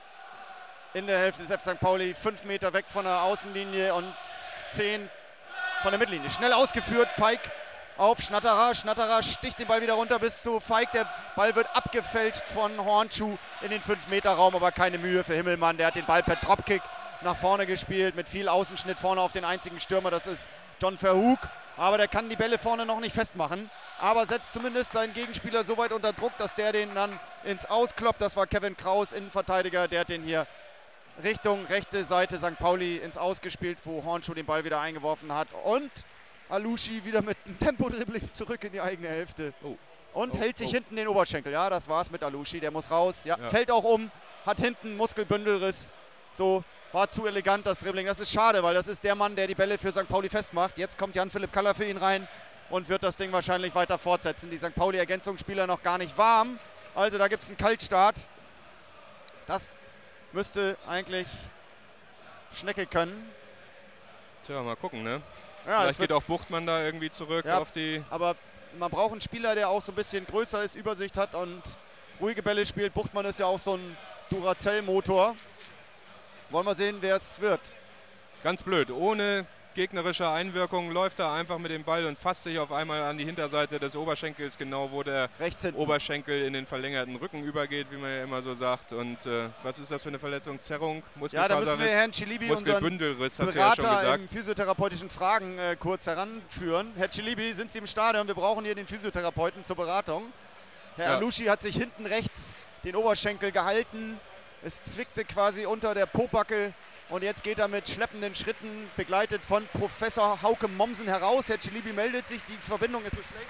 Speaker 1: in der Hälfte des F C Sankt Pauli, fünf Meter weg von der Außenlinie und zehn von der Mittellinie. Schnell ausgeführt, Feig auf Schnatterer. Schnatterer sticht den Ball wieder runter bis zu Feig. Der Ball wird abgefälscht von Hornschuh in den fünf Meter Raum, aber keine Mühe für Himmelmann. Der hat den Ball per Dropkick nach vorne gespielt, mit viel Außenschnitt vorne auf den einzigen Stürmer, das ist John Verhoek. Aber der kann die Bälle vorne noch nicht festmachen, aber setzt zumindest seinen Gegenspieler so weit unter Druck, dass der den dann ins Auskloppt. Das war Kevin Kraus, Innenverteidiger, der hat den hier Richtung rechte Seite Sankt Pauli ins Ausgespielt, wo Hornschuh den Ball wieder eingeworfen hat. Und Alushi wieder mit einem Tempo-Dribbling zurück in die eigene Hälfte. Oh. Und oh, hält sich oh. hinten den Oberschenkel. Ja, das war's mit Alushi, der muss raus. Ja, ja. Fällt auch um, hat hinten Muskelbündelriss. So, war zu elegant das Dribbling. Das ist schade, weil das ist der Mann, der die Bälle für Sankt Pauli festmacht. Jetzt kommt Jan-Philipp Kaller für ihn rein und wird das Ding wahrscheinlich weiter fortsetzen. Die Sankt Pauli-Ergänzungsspieler noch gar nicht warm. Also da gibt es einen Kaltstart. Das müsste eigentlich Schnecke können.
Speaker 2: Tja, mal gucken, ne?
Speaker 1: Ja,
Speaker 2: vielleicht geht auch Buchtmann da irgendwie zurück
Speaker 1: ja,
Speaker 2: auf die...
Speaker 1: aber man braucht einen Spieler, der auch so ein bisschen größer ist, Übersicht hat und ruhige Bälle spielt. Buchtmann ist ja auch so ein Duracell-Motor. Wollen wir sehen, wer es wird.
Speaker 2: Ganz blöd, ohne gegnerische Einwirkung läuft er einfach mit dem Ball und fasst sich auf einmal an die Hinterseite des Oberschenkels, genau wo der Oberschenkel in den verlängerten Rücken übergeht, wie man ja immer so sagt. Und äh, was ist das für eine Verletzung? Zerrung, Muskelfaserriss,
Speaker 1: ja, da müssen wir Herrn Chilibi,
Speaker 2: Muskelbündelriss, hast
Speaker 1: Berater
Speaker 2: du ja schon gesagt.
Speaker 1: Im physiotherapeutischen Fragen äh, kurz heranführen. Herr Chilibi, sind Sie im Stadion? Wir brauchen hier den Physiotherapeuten zur Beratung. Herr ja. Alushi hat sich hinten rechts den Oberschenkel gehalten. Es zwickte quasi unter der Pobacke. Und jetzt geht er mit schleppenden Schritten, begleitet von Professor Hauke Mommsen heraus. Herr Chilibi meldet sich, die Verbindung ist so schlecht.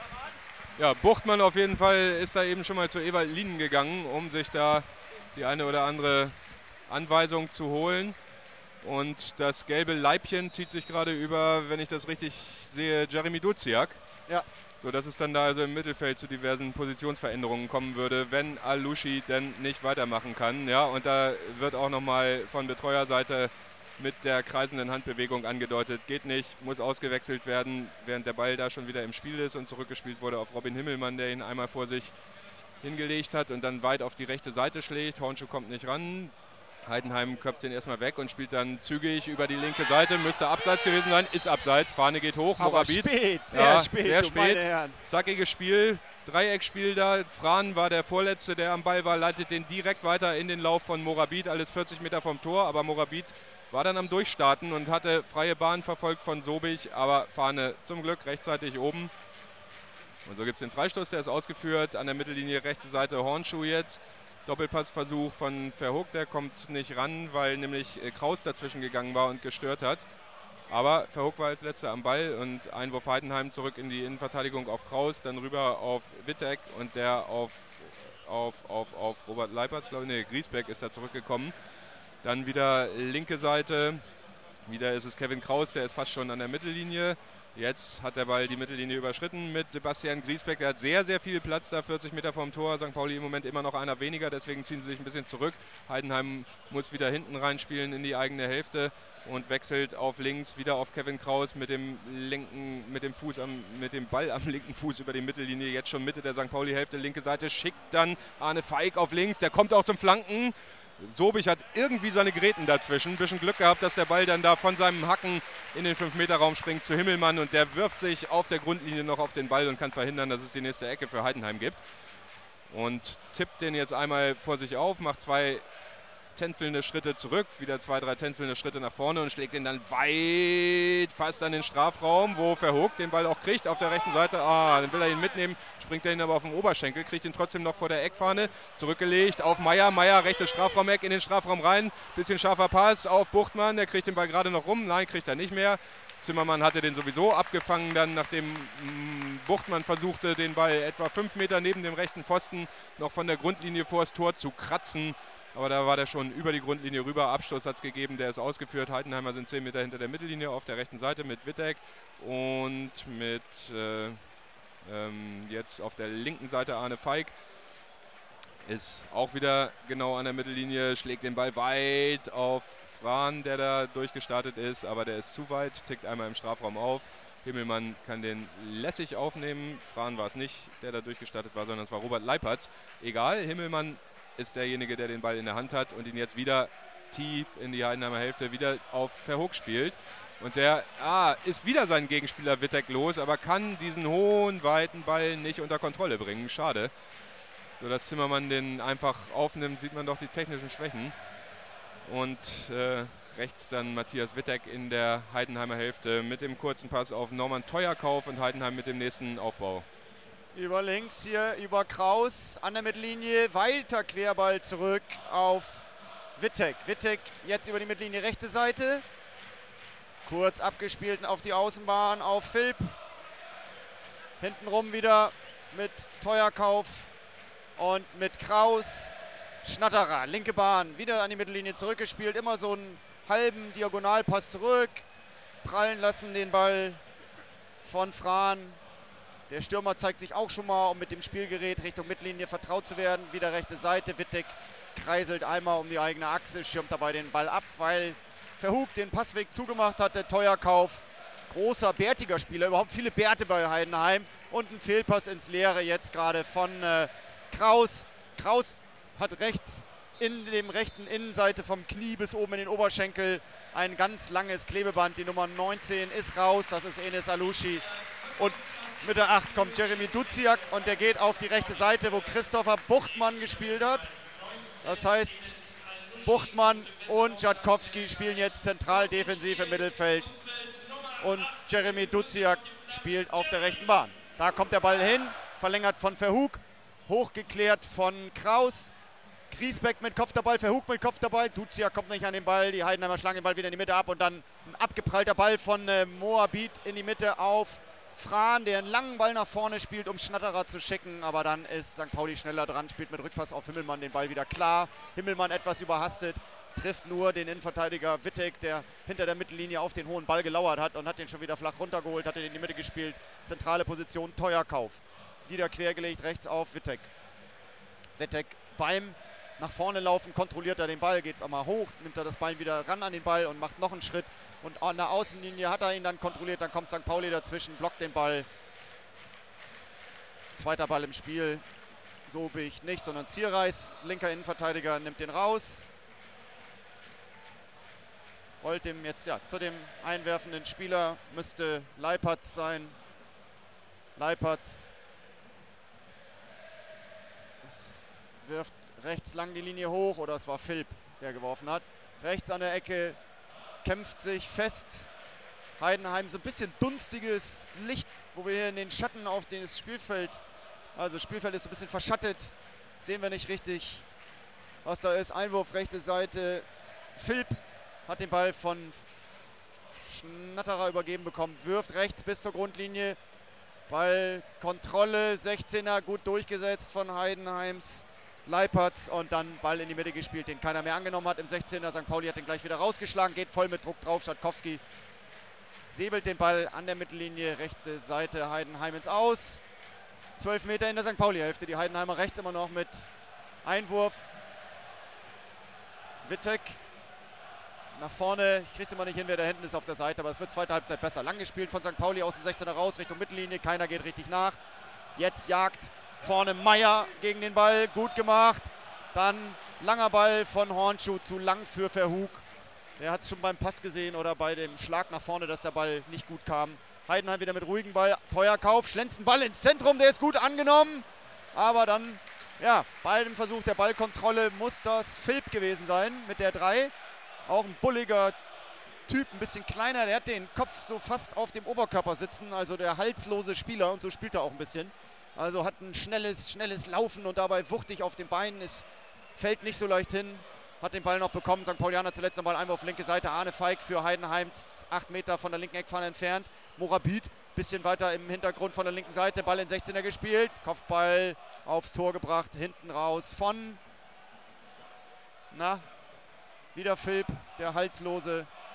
Speaker 2: Ja, Buchtmann auf jeden Fall ist da eben schon mal zu Ewald Lienen gegangen, um sich da die eine oder andere Anweisung zu holen. Und das gelbe Leibchen zieht sich gerade über, wenn ich das richtig sehe, Jeremy Duziak.
Speaker 1: Ja.
Speaker 2: So dass es dann da also im Mittelfeld zu diversen Positionsveränderungen kommen würde, wenn Alushi denn nicht weitermachen kann. Ja, und da wird auch nochmal von Betreuerseite mit der kreisenden Handbewegung angedeutet, geht nicht, muss ausgewechselt werden, während der Ball da schon wieder im Spiel ist und zurückgespielt wurde auf Robin Himmelmann, der ihn einmal vor sich hingelegt hat und dann weit auf die rechte Seite schlägt. Hornschuh kommt nicht ran. Heidenheim köpft den erstmal weg und spielt dann zügig über die linke Seite. Müsste abseits gewesen sein, ist abseits. Fahne geht hoch,
Speaker 1: aber
Speaker 2: Morabit.
Speaker 1: spät, sehr
Speaker 2: ja,
Speaker 1: spät,
Speaker 2: sehr
Speaker 1: du
Speaker 2: spät.
Speaker 1: Meine Herren.
Speaker 2: Zackiges Spiel, Dreiecksspiel da. Frahn war der Vorletzte, der am Ball war, leitet den direkt weiter in den Lauf von Morabit. Alles vierzig Meter vom Tor, aber Morabit war dann am Durchstarten und hatte freie Bahn verfolgt von Sobich, aber Fahne zum Glück rechtzeitig oben. Und so gibt es den Freistoß, der ist ausgeführt. An der Mittellinie rechte Seite Hornschuh jetzt. Doppelpassversuch von Verhoek, der kommt nicht ran, weil nämlich Kraus dazwischen gegangen war und gestört hat. Aber Verhoek war als letzter am Ball und Einwurf Heidenheim zurück in die Innenverteidigung auf Kraus, dann rüber auf Wittek und der auf, auf, auf, auf Robert Leipertz, glaube ich, nee, Griesbeck ist da zurückgekommen. Dann wieder linke Seite, wieder ist es Kevin Kraus, der ist fast schon an der Mittellinie. Jetzt hat der Ball die Mittellinie überschritten mit Sebastian Griesbeck. Er hat sehr, sehr viel Platz da, vierzig Meter vom Tor. Sankt Pauli im Moment immer noch einer weniger, deswegen ziehen sie sich ein bisschen zurück. Heidenheim muss wieder hinten reinspielen in die eigene Hälfte und wechselt auf links wieder auf Kevin Kraus mit dem linken, mit dem Fuß am, mit dem Ball am linken Fuß über die Mittellinie. Jetzt schon Mitte der Sankt Pauli-Hälfte, linke Seite, schickt dann Arne Feig auf links. Der kommt auch zum Flanken. Sobich hat irgendwie seine Gräten dazwischen. Ein bisschen Glück gehabt, dass der Ball dann da von seinem Hacken in den fünf Meter Raum springt zu Himmelmann und der wirft sich auf der Grundlinie noch auf den Ball und kann verhindern, dass es die nächste Ecke für Heidenheim gibt. Und tippt den jetzt einmal vor sich auf, macht zwei tänzelnde Schritte zurück, wieder zwei, drei tänzelnde Schritte nach vorne und schlägt ihn dann weit fast an den Strafraum, wo Verhoek den Ball auch kriegt auf der rechten Seite. Ah, dann will er ihn mitnehmen, springt er ihn aber auf den Oberschenkel, kriegt ihn trotzdem noch vor der Eckfahne, zurückgelegt auf Meier, Meier rechtes Strafraumeck in den Strafraum rein, bisschen scharfer Pass auf Buchtmann, der kriegt den Ball gerade noch rum, nein, kriegt er nicht mehr. Zimmermann hatte den sowieso abgefangen, dann nachdem mh, Buchtmann versuchte, den Ball etwa fünf Meter neben dem rechten Pfosten noch von der Grundlinie vor das Tor zu kratzen. Aber da war der schon über die Grundlinie rüber. Abstoß hat es gegeben, der ist ausgeführt. Heidenheimer sind zehn Meter hinter der Mittellinie auf der rechten Seite mit Wittek und mit äh, ähm, jetzt auf der linken Seite Arne Feig. Ist auch wieder genau an der Mittellinie, schlägt den Ball weit auf Frahn, der da durchgestartet ist, aber der ist zu weit, tickt einmal im Strafraum auf. Himmelmann kann den lässig aufnehmen. Frahn war es nicht, der da durchgestartet war, sondern es war Robert Leipertz. Egal, Himmelmann ist derjenige, der den Ball in der Hand hat und ihn jetzt wieder tief in die Heidenheimer Hälfte wieder auf Verhoek spielt. Und der ah, ist wieder sein Gegenspieler Wittek los, aber kann diesen hohen, weiten Ball nicht unter Kontrolle bringen. Schade. So dass Zimmermann den einfach aufnimmt, sieht man doch die technischen Schwächen. Und äh, rechts dann Matthias Wittek in der Heidenheimer Hälfte mit dem kurzen Pass auf Norman Teuerkauf und Heidenheim mit dem nächsten Aufbau.
Speaker 1: Über links hier, über Kraus an der Mittellinie, weiter Querball zurück auf Wittek. Wittek jetzt über die Mittellinie, rechte Seite. Kurz abgespielt auf die Außenbahn auf Philipp. Hintenrum wieder mit Teuerkauf und mit Kraus. Schnatterer, linke Bahn, wieder an die Mittellinie zurückgespielt. Immer so einen halben Diagonalpass zurück. Prallen lassen den Ball von Frahn. Der Stürmer zeigt sich auch schon mal, um mit dem Spielgerät Richtung Mittellinie vertraut zu werden. Wieder rechte Seite. Wittek kreiselt einmal um die eigene Achse, schirmt dabei den Ball ab, weil Verhoek den Passweg zugemacht hat. Der Teuerkauf, großer, bärtiger Spieler, überhaupt viele Bärte bei Heidenheim. Und ein Fehlpass ins Leere jetzt gerade von äh, Kraus. Kraus hat rechts in dem rechten Innenseite vom Knie bis oben in den Oberschenkel ein ganz langes Klebeband. Die Nummer neunzehn ist raus, das ist Enes Alushi. Und mit der acht kommt Jeremy Duziak und der geht auf die rechte Seite, wo Christopher Buchtmann gespielt hat. Das heißt, Buchtmann und Jatkowski spielen jetzt zentral defensiv im Mittelfeld. Und Jeremy Duziak spielt auf der rechten Bahn. Da kommt der Ball hin, verlängert von Verhoek, hochgeklärt von Kraus. Griesbeck mit Kopf dabei, Verhoek mit Kopf dabei. Duziak kommt nicht an den Ball, die Heidenheimer schlagen den Ball wieder in die Mitte ab und dann ein abgeprallter Ball von äh, Moabit in die Mitte auf Frahn, der einen langen Ball nach vorne spielt, um Schnatterer zu schicken, aber dann ist Sankt Pauli schneller dran, spielt mit Rückpass auf Himmelmann den Ball wieder klar. Himmelmann etwas überhastet, trifft nur den Innenverteidiger Wittek, der hinter der Mittellinie auf den hohen Ball gelauert hat und hat den schon wieder flach runtergeholt, hat ihn in die Mitte gespielt. Zentrale Position, Teuerkauf. Wieder quergelegt, rechts auf Wittek. Wittek beim nach vorne laufen, kontrolliert er den Ball, geht mal hoch, nimmt er das Bein wieder ran an den Ball und macht noch einen Schritt. Und an der Außenlinie hat er ihn dann kontrolliert, dann kommt Sankt Pauli dazwischen, blockt den Ball. Zweiter Ball im Spiel, Sobich nicht, sondern Zierreis, linker Innenverteidiger, nimmt den raus. Rollt dem jetzt ja zu dem einwerfenden Spieler, müsste Leipertz sein. Leipertz wirft rechts lang die Linie hoch, oder es war Philipp, der geworfen hat. Rechts an der Ecke kämpft sich fest. Heidenheim so ein bisschen dunstiges Licht, wo wir hier in den Schatten auf das Spielfeld, also das Spielfeld ist ein bisschen verschattet, sehen wir nicht richtig, was da ist. Einwurf rechte Seite. Philipp hat den Ball von Schnatterer übergeben bekommen, wirft rechts bis zur Grundlinie. Ballkontrolle, sechzehner gut durchgesetzt von Heidenheims Leipertz und dann Ball in die Mitte gespielt, den keiner mehr angenommen hat im sechzehner. Sankt Pauli hat den gleich wieder rausgeschlagen, geht voll mit Druck drauf. Jatkowski säbelt den Ball an der Mittellinie, rechte Seite Heidenheim ins Aus. zwölf Meter in der Sankt Pauli-Hälfte, die Heidenheimer rechts immer noch mit Einwurf. Wittek nach vorne, ich krieg's immer nicht hin, wer da hinten ist auf der Seite, aber es wird zweite Halbzeit besser. Lang gespielt von Sankt Pauli aus dem sechzehner raus, Richtung Mittellinie, keiner geht richtig nach. Jetzt jagt vorne Meier gegen den Ball, gut gemacht. Dann langer Ball von Hornschuh, zu lang für Verhoek. Der hat es schon beim Pass gesehen oder bei dem Schlag nach vorne, dass der Ball nicht gut kam. Heidenheim wieder mit ruhigem Ball, Teuerkauf, schlänzt einen Ball ins Zentrum, der ist gut angenommen. Aber dann, ja, bei dem Versuch der Ballkontrolle muss das Philipp gewesen sein mit der drei. Auch ein bulliger Typ, ein bisschen kleiner, der hat den Kopf so fast auf dem Oberkörper sitzen, also der halslose Spieler, und so spielt er auch ein bisschen. Also hat ein schnelles, schnelles Laufen und dabei wuchtig auf den Beinen, ist, fällt nicht so leicht hin, hat den Ball noch bekommen. Sankt Paulianer zuletzt nochmal Einwurf linke Seite, Arne Feig für Heidenheim, acht Meter von der linken Eckfahne entfernt. Morabit, bisschen weiter im Hintergrund von der linken Seite, Ball in sechzehner gespielt, Kopfball aufs Tor gebracht, hinten raus von, na, wieder Philipp, der halslose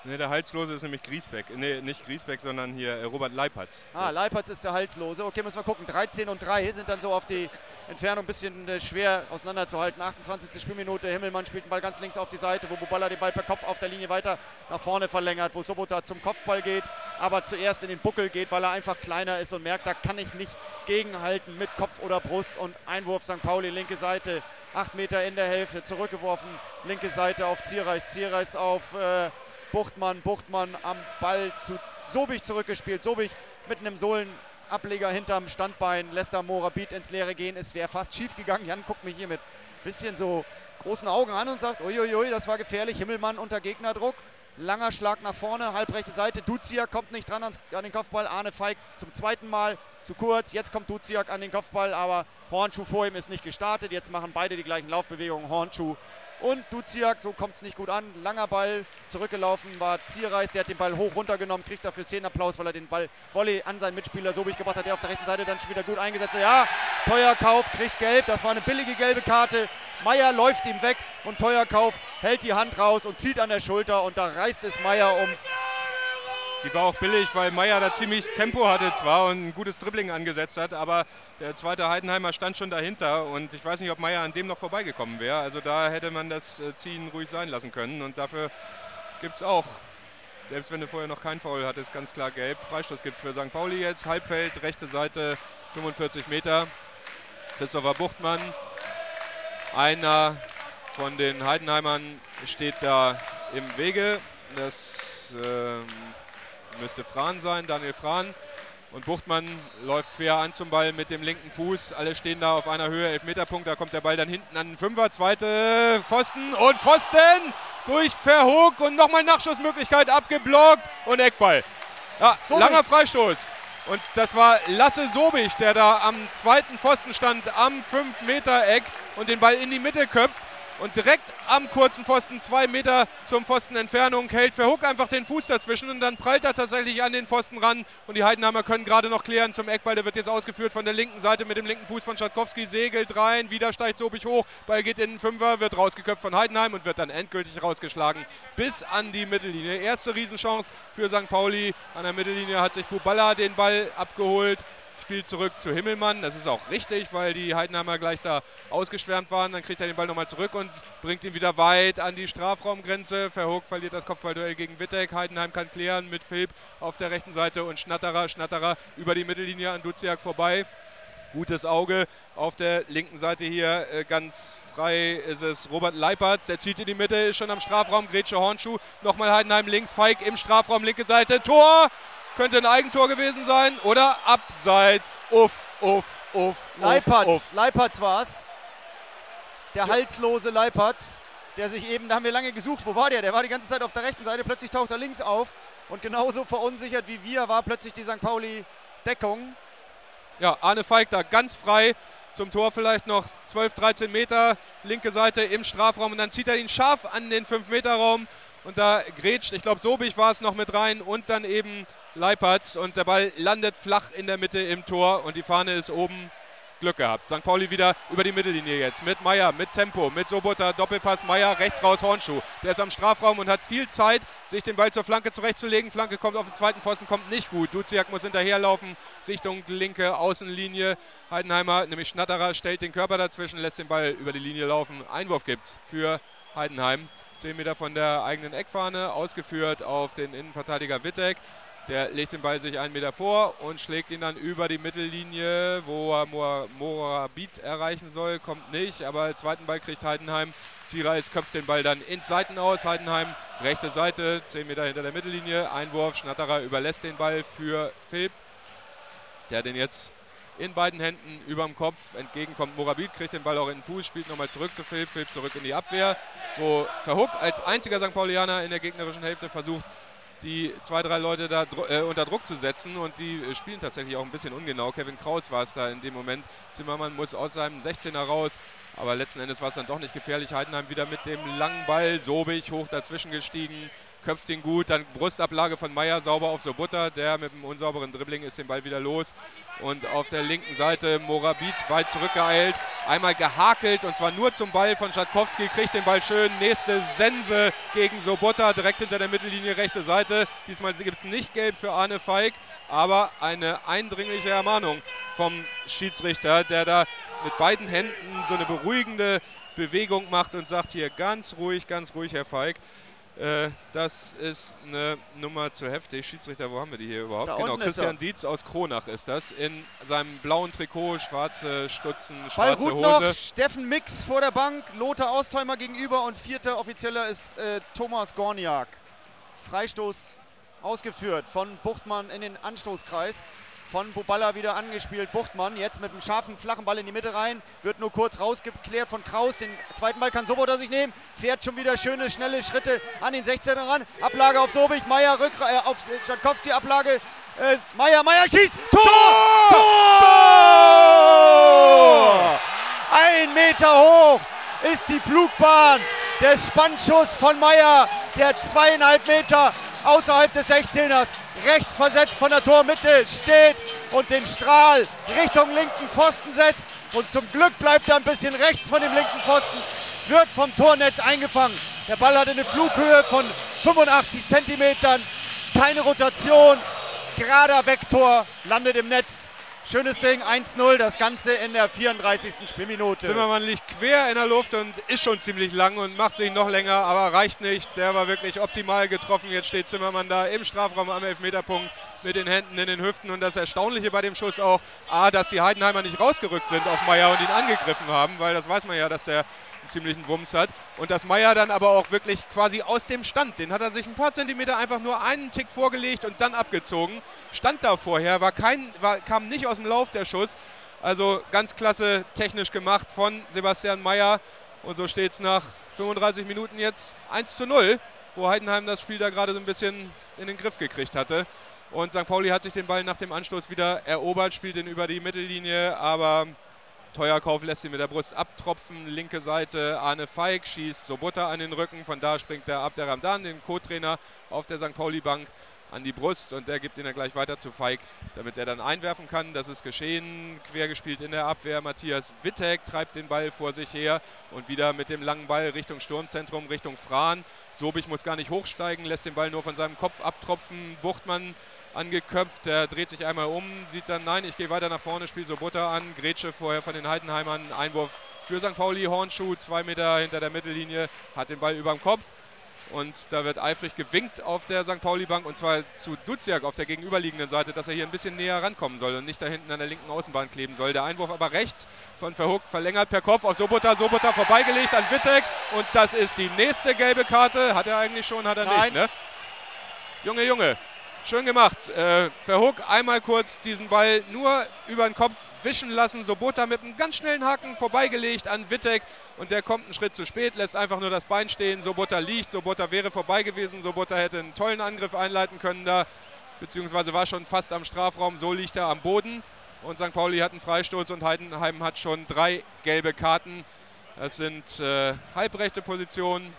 Speaker 2: Ne, der Halslose ist nämlich Griesbeck. Ne, nicht Griesbeck, sondern hier äh, Robert Leipertz.
Speaker 1: Ah, Leipertz ist der Halslose. Okay, müssen wir gucken. dreizehn und drei sind dann so auf die Entfernung ein bisschen äh, schwer auseinanderzuhalten. achtundzwanzigste Spielminute. Himmelmann spielt den Ball ganz links auf die Seite, wo Buballa den Ball per Kopf auf der Linie weiter nach vorne verlängert, wo Sobota zum Kopfball geht, aber zuerst in den Buckel geht, weil er einfach kleiner ist und merkt, da kann ich nicht gegenhalten mit Kopf oder Brust. Und Einwurf Sankt Pauli, linke Seite. acht Meter in der Hälfte, zurückgeworfen. Linke Seite auf Zierreis. Zierreis auf äh, Buchtmann, Buchtmann am Ball zu Sobich zurückgespielt. Sobich mit einem Sohlenableger hinterm Standbein lässt da Morabit ins Leere gehen. Es wäre fast schief gegangen. Jan guckt mich hier mit bisschen so großen Augen an und sagt, uiuiui, das war gefährlich. Himmelmann unter Gegnerdruck. Langer Schlag nach vorne, halbrechte Seite. Duziak kommt nicht dran an den Kopfball. Arne Feig zum zweiten Mal zu kurz. Jetzt kommt Duziak an den Kopfball, aber Hornschuh vor ihm ist nicht gestartet. Jetzt machen beide die gleichen Laufbewegungen. Hornschuh und Duziak, so kommt es nicht gut an. Langer Ball, zurückgelaufen war Zierreis, der hat den Ball hoch runtergenommen, kriegt dafür Szenenapplaus, weil er den Ball Volley an seinen Mitspieler Sobich gebracht hat, der auf der rechten Seite dann schon wieder gut eingesetzt hat. Ja, Teuerkauf kriegt gelb, das war eine billige gelbe Karte. Meier läuft ihm weg und Teuerkauf hält die Hand raus und zieht an der Schulter und da reißt es Meier um.
Speaker 2: Die war auch billig, weil Meier da ziemlich Tempo hatte zwar und ein gutes Dribbling angesetzt hat, aber der zweite Heidenheimer stand schon dahinter und ich weiß nicht, ob Meier an dem noch vorbeigekommen wäre. Also da hätte man das Ziehen ruhig sein lassen können und dafür gibt es auch, selbst wenn du vorher noch keinen Foul hattest, ganz klar gelb. Freistoß gibt es für Sankt Pauli jetzt, Halbfeld, rechte Seite, fünfundvierzig Meter. Christopher Buchtmann, einer von den Heidenheimern steht da im Wege. Das ähm, müsste Frahn sein, Daniel Frahn. Und Buchtmann läuft quer an zum Ball mit dem linken Fuß. Alle stehen da auf einer Höhe, Elfmeterpunkt. Da kommt der Ball dann hinten an den Fünfer. Zweite Pfosten und Pfosten durch Verhoek und nochmal Nachschussmöglichkeit abgeblockt und Eckball. Ja, langer Freistoß. Und das war Lasse Sobich, der da am zweiten Pfosten stand, am fünf Meter Eck und den Ball in die Mitte köpft. Und direkt am kurzen Pfosten, zwei Meter zum Pfosten Entfernung, hält Verhoek einfach den Fuß dazwischen und dann prallt er tatsächlich an den Pfosten ran. Und die Heidenheimer können gerade noch klären zum Eckball. Der wird jetzt ausgeführt von der linken Seite mit dem linken Fuß von Schatkowski, segelt rein, wieder steigt Sobich hoch. Ball geht in den Fünfer, wird rausgeköpft von Heidenheim und wird dann endgültig rausgeschlagen bis an die Mittellinie. Erste Riesenchance für Sankt Pauli. An der Mittellinie hat sich Buballa den Ball abgeholt. Spiel zurück zu Himmelmann. Das ist auch richtig, weil die Heidenheimer gleich da ausgeschwärmt waren. Dann kriegt er den Ball nochmal zurück und bringt ihn wieder weit an die Strafraumgrenze. Verhoek verliert das Kopfballduell gegen Wittek. Heidenheim kann klären mit Philipp auf der rechten Seite und Schnatterer, Schnatterer über die Mittellinie an Duziak vorbei. Gutes Auge auf der linken Seite hier. Äh, ganz frei ist es Robert Leipertz. Der zieht in die Mitte, ist schon am Strafraum. Grätsche Hornschuh. Nochmal Heidenheim links. Feig im Strafraum, linke Seite. Tor! Könnte ein Eigentor gewesen sein oder abseits. Uff, uff, uff,
Speaker 1: Leipertz,
Speaker 2: uff, uff.
Speaker 1: Leipertz war es. Der halslose Leipertz, der sich eben, da haben wir lange gesucht, wo war der? Der war die ganze Zeit auf der rechten Seite, plötzlich taucht er links auf. Und genauso verunsichert wie wir war plötzlich die Sankt Pauli-Deckung.
Speaker 2: Ja, Arne Feig da ganz frei. Zum Tor vielleicht noch zwölf, dreizehn Meter. Linke Seite im Strafraum und dann zieht er ihn scharf an den fünf Meter Raum. Und da grätscht, ich glaube Sobich war es noch mit rein und dann eben Leipertz und der Ball landet flach in der Mitte im Tor und die Fahne ist oben. Glück gehabt. Sankt Pauli wieder über die Mittellinie jetzt mit Meier, mit Tempo, mit Sobota, Doppelpass, Meier, rechts raus, Hornschuh. Der ist am Strafraum und hat viel Zeit, sich den Ball zur Flanke zurechtzulegen. Flanke kommt auf den zweiten Pfosten, kommt nicht gut. Duziak muss hinterherlaufen, Richtung linke Außenlinie. Heidenheimer, nämlich Schnatterer, stellt den Körper dazwischen, lässt den Ball über die Linie laufen. Einwurf gibt's für Heidenheim. zehn Meter von der eigenen Eckfahne, ausgeführt auf den Innenverteidiger Wittek. Der legt den Ball sich einen Meter vor und schlägt ihn dann über die Mittellinie, wo er Morabit erreichen soll. Kommt nicht, aber den zweiten Ball kriegt Heidenheim. Zierreis köpft den Ball dann ins Seitenaus. Heidenheim, rechte Seite, zehn Meter hinter der Mittellinie. Einwurf, Schnatterer überlässt den Ball für Philipp, der den jetzt in beiden Händen überm Kopf entgegenkommt. Morabit kriegt den Ball auch in den Fuß, spielt nochmal zurück zu Philipp. Philipp zurück in die Abwehr, wo Verhoek als einziger Sankt Paulianer in der gegnerischen Hälfte versucht, die zwei, drei Leute da äh, unter Druck zu setzen und die äh, spielen tatsächlich auch ein bisschen ungenau. Kevin Kraus war es da in dem Moment. Zimmermann muss aus seinem sechzehner raus, aber letzten Endes war es dann doch nicht gefährlich. Heidenheim wieder mit dem langen Ball, Sobich hoch dazwischen gestiegen, köpft ihn gut, dann Brustablage von Meyer sauber auf Sobotta, der mit einem unsauberen Dribbling ist den Ball wieder los. Und auf der linken Seite Morabit weit zurückgeeilt, einmal gehakelt und zwar nur zum Ball von Schatkowski, kriegt den Ball schön, nächste Sense gegen Sobotta, direkt hinter der Mittellinie, rechte Seite. Diesmal gibt es nicht gelb für Arne Feig, aber eine eindringliche Ermahnung vom Schiedsrichter, der da mit beiden Händen so eine beruhigende Bewegung macht und sagt, hier ganz ruhig, ganz ruhig, Herr Feig. Äh, das ist eine Nummer zu heftig. Schiedsrichter, wo haben wir die hier überhaupt?
Speaker 1: Da
Speaker 2: genau,
Speaker 1: unten
Speaker 2: Christian
Speaker 1: ist
Speaker 2: Dietz aus Kronach ist das. In seinem blauen Trikot, schwarze Stutzen,
Speaker 1: Ball
Speaker 2: schwarze
Speaker 1: gut
Speaker 2: Hose.
Speaker 1: noch, Steffen Mix vor der Bank, Lothar Austheimer gegenüber und vierter Offizieller ist äh, Thomas Gorniak. Freistoß ausgeführt von Buchtmann in den Anstoßkreis. Von Buballa wieder angespielt, Buchtmann jetzt mit einem scharfen, flachen Ball in die Mitte rein, wird nur kurz rausgeklärt von Kraus, den zweiten Ball kann Sobotta sich nehmen, fährt schon wieder schöne, schnelle Schritte an den sechzehner ran, Ablage auf Sobich, Meyer rück, äh, auf Schatkowski, Ablage, äh, Meyer, Meyer schießt, Tor! Tor! Tor! Ein Meter hoch ist die Flugbahn des Spannschuss von Meyer, der zweieinhalb Meter außerhalb des sechzehners rechts versetzt von der Tormitte steht und den Strahl Richtung linken Pfosten setzt. Und zum Glück bleibt er ein bisschen rechts von dem linken Pfosten, wird vom Tornetz eingefangen. Der Ball hat eine Flughöhe von fünfundachtzig Zentimetern, keine Rotation, gerader Vektor, landet im Netz. Schönes Ding, eins null, das Ganze in der vierunddreißigsten Spielminute.
Speaker 2: Zimmermann liegt quer in der Luft und ist schon ziemlich lang und macht sich noch länger, aber reicht nicht. Der war wirklich optimal getroffen. Jetzt steht Zimmermann da im Strafraum am Elfmeterpunkt mit den Händen in den Hüften. Und das Erstaunliche bei dem Schuss auch, A, dass die Heidenheimer nicht rausgerückt sind auf Meyer und ihn angegriffen haben, weil das weiß man ja, dass der einen ziemlichen Wumms hat. Und dass Meyer dann aber auch wirklich quasi aus dem Stand, den hat er sich ein paar Zentimeter einfach nur einen Tick vorgelegt und dann abgezogen. Stand da vorher, war kein, war, kam nicht aus dem Lauf der Schuss. Also ganz klasse technisch gemacht von Sebastian Meyer. Und so steht es nach fünfunddreißig Minuten jetzt eins zu null, wo Heidenheim das Spiel da gerade so ein bisschen in den Griff gekriegt hatte. Und Sankt Pauli hat sich den Ball nach dem Anstoß wieder erobert, spielt ihn über die Mittellinie, aber Teuerkauf lässt ihn mit der Brust abtropfen. Linke Seite, Arne Feig schießt Sobotta an den Rücken. Von da springt der Abder Ramdan, den Co-Trainer auf der Sankt Pauli-Bank, an die Brust. Und der gibt ihn dann gleich weiter zu Feig, damit er dann einwerfen kann. Das ist geschehen. Quer gespielt in der Abwehr. Matthias Wittek treibt den Ball vor sich her. Und wieder mit dem langen Ball Richtung Sturmzentrum, Richtung Frahn. Sobich muss gar nicht hochsteigen, lässt den Ball nur von seinem Kopf abtropfen. Buchtmann angeköpft, der dreht sich einmal um, sieht dann, nein, ich gehe weiter nach vorne, spiele Sobotta an, Grätsche vorher von den Heidenheimern, Einwurf für Sankt Pauli, Hornschuh, zwei Meter hinter der Mittellinie, hat den Ball über dem Kopf und da wird eifrig gewinkt auf der Sankt Pauli-Bank und zwar zu Duziak auf der gegenüberliegenden Seite, dass er hier ein bisschen näher rankommen soll und nicht da hinten an der linken Außenbahn kleben soll. Der Einwurf aber rechts von Verhoek, verlängert per Kopf auf Sobotta, Sobotta vorbeigelegt an Wittek und das ist die nächste gelbe Karte, hat er eigentlich schon, hat er
Speaker 1: Nein.
Speaker 2: nicht, ne? Junge, Junge. Schön gemacht. Äh, Verhoek einmal kurz diesen Ball nur über den Kopf wischen lassen. Sobotta mit einem ganz schnellen Haken vorbeigelegt an Wittek. Und der kommt einen Schritt zu spät, lässt einfach nur das Bein stehen. Sobotta liegt. Sobotta wäre vorbei gewesen. Sobotta hätte einen tollen Angriff einleiten können da. Beziehungsweise war schon fast am Strafraum. So liegt er am Boden. Und Sankt Pauli hat einen Freistoß und Heidenheim hat schon drei gelbe Karten. Das sind äh, halbrechte Positionen.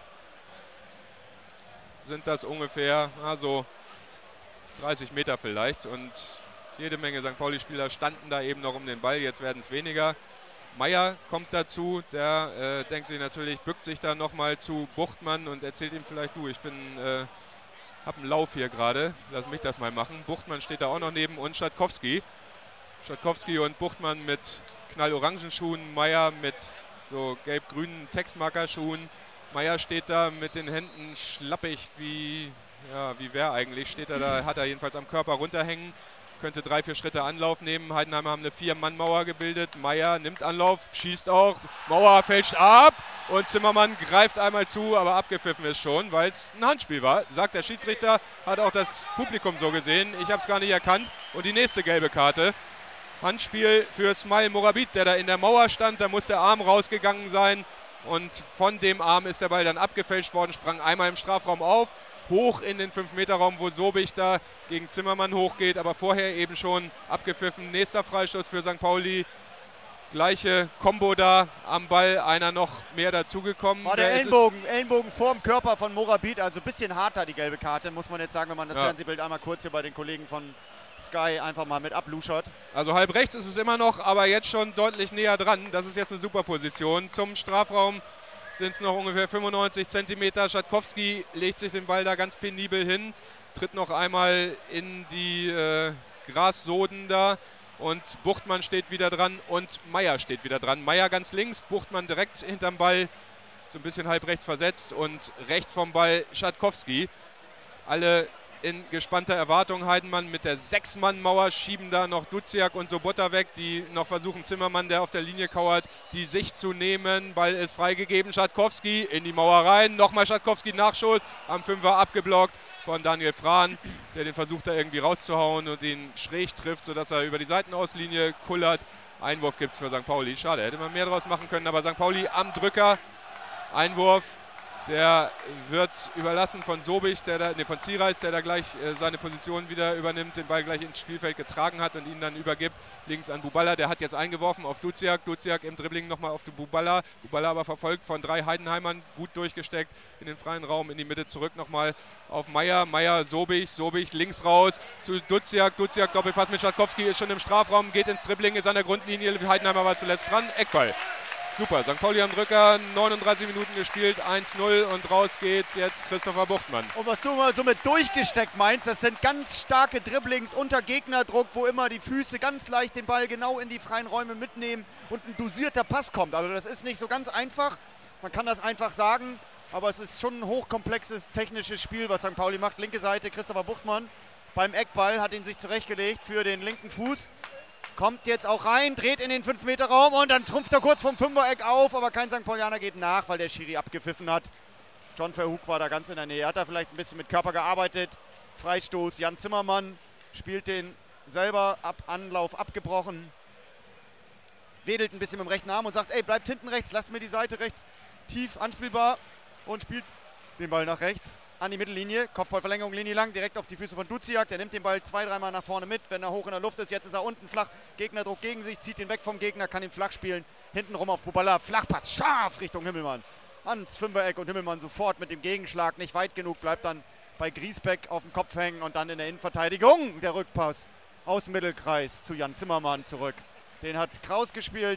Speaker 2: Sind das ungefähr, also dreißig Meter vielleicht und jede Menge Sankt Pauli-Spieler standen da eben noch um den Ball, jetzt werden es weniger. Meyer kommt dazu, der äh, denkt sich natürlich, bückt sich da nochmal zu Buchtmann und erzählt ihm vielleicht, du, ich bin, äh, hab einen Lauf hier gerade, lass mich das mal machen. Buchtmann steht da auch noch neben und Schatkowski. Schatkowski und Buchtmann mit knallorangen Schuhen, Meyer mit so gelb-grünen Textmarker-Schuhen. Meyer steht da mit den Händen schlappig wie... Ja, wie wer eigentlich, steht er da, hat er jedenfalls am Körper runterhängen, könnte drei, vier Schritte Anlauf nehmen. Heidenheimer haben eine Vier-Mann-Mauer gebildet. Meyer nimmt Anlauf, schießt auch, Mauer fälscht ab und Zimmermann greift einmal zu, aber abgepfiffen ist schon, weil es ein Handspiel war. Sagt der Schiedsrichter, hat auch das Publikum so gesehen. Ich habe es gar nicht erkannt. Und die nächste gelbe Karte. Handspiel für Smail Morabit, der da in der Mauer stand. Da muss der Arm rausgegangen sein und von dem Arm ist der Ball dann abgefälscht worden, sprang einmal im Strafraum auf. Hoch in den fünf Meter Raum, wo Sobich da gegen Zimmermann hochgeht, aber vorher eben schon abgepfiffen. Nächster Freistoß für Sankt Pauli. Gleiche Kombo da am Ball, einer noch mehr dazugekommen.
Speaker 1: War der Ellenbogen, Ellenbogen vorm Körper von Morabit, also ein bisschen harter die gelbe Karte, muss man jetzt sagen, wenn man das ja. Fernsehbild einmal kurz hier bei den Kollegen von Sky einfach mal mit abluschert.
Speaker 2: Also halb rechts ist es immer noch, aber jetzt schon deutlich näher dran. Das ist jetzt eine super Position. Zum Strafraum sind es noch ungefähr fünfundneunzig Zentimeter. Schatkowski legt sich den Ball da ganz penibel hin, tritt noch einmal in die äh, Grassoden da. Und Buchtmann steht wieder dran und Meier steht wieder dran. Meier ganz links, Buchtmann direkt hinterm Ball, so ein bisschen halb rechts versetzt und rechts vom Ball Schatkowski. Alle in gespannter Erwartung. Heidenmann mit der Sechs-Mann-Mauer schieben da noch Duziak und Sobotta weg, die noch versuchen, Zimmermann, der auf der Linie kauert, die Sicht zu nehmen. Ball ist freigegeben, Schatkowski in die Mauer rein. Nochmal Schatkowski, Nachschuss, am Fünfer abgeblockt von Daniel Frahn, der den versucht da irgendwie rauszuhauen und ihn schräg trifft, sodass er über die Seitenauslinie kullert. Einwurf gibt es für Sankt Pauli. Schade, hätte man mehr draus machen können, aber Sankt Pauli am Drücker. Einwurf. Der wird überlassen von Sobich, der da, nee, von Ziereis, der da gleich äh, seine Position wieder übernimmt, den Ball gleich ins Spielfeld getragen hat und ihn dann übergibt. Links an Buballa, der hat jetzt eingeworfen auf Duziak. Duziak im Dribbling nochmal auf die Buballa. Buballa aber verfolgt von drei Heidenheimern, gut durchgesteckt in den freien Raum, in die Mitte zurück nochmal auf Meier. Meier, Sobich, Sobich links raus zu Duziak. Duziak Doppelpass mit Schatkowski, ist schon im Strafraum, geht ins Dribbling, ist an der Grundlinie. Heidenheimer war zuletzt dran. Eckball. Super, Sankt Pauli am Drücker, neununddreißig Minuten gespielt, eins null und raus geht jetzt Christopher Buchtmann.
Speaker 1: Und was du mal so mit durchgesteckt meinst, das sind ganz starke Dribblings unter Gegnerdruck, wo immer die Füße ganz leicht den Ball genau in die freien Räume mitnehmen und ein dosierter Pass kommt. Also das ist nicht so ganz einfach, man kann das einfach sagen, aber es ist schon ein hochkomplexes technisches Spiel, was Sankt Pauli macht. Linke Seite, Christopher Buchtmann beim Eckball, hat ihn sich zurechtgelegt für den linken Fuß. Kommt jetzt auch rein, dreht in den fünf Meter Raum und dann trumpft er kurz vom Fünfer-Eck auf, aber kein Sankt Paulianer geht nach, weil der Schiri abgepfiffen hat. John Verhoek war da ganz in der Nähe, hat da vielleicht ein bisschen mit Körper gearbeitet. Freistoß, Jan Zimmermann spielt den selber ab, Anlauf abgebrochen. Wedelt ein bisschen mit dem rechten Arm und sagt, ey, bleibt hinten rechts, lasst mir die Seite rechts tief anspielbar und spielt den Ball nach rechts. An die Mittellinie, Kopfballverlängerung, Linie lang, direkt auf die Füße von Duziak. Der nimmt den Ball zwei, dreimal nach vorne mit, wenn er hoch in der Luft ist. Jetzt ist er unten flach, Gegnerdruck gegen sich, zieht ihn weg vom Gegner, kann ihn flach spielen. Hintenrum auf Buballa, Flachpass, scharf Richtung Himmelmann. Ans Fünfereck und Himmelmann sofort mit dem Gegenschlag, nicht weit genug, bleibt dann bei Griesbeck auf dem Kopf hängen und dann in der Innenverteidigung der Rückpass aus dem Mittelkreis zu Jan Zimmermann zurück. Den hat Kraus gespielt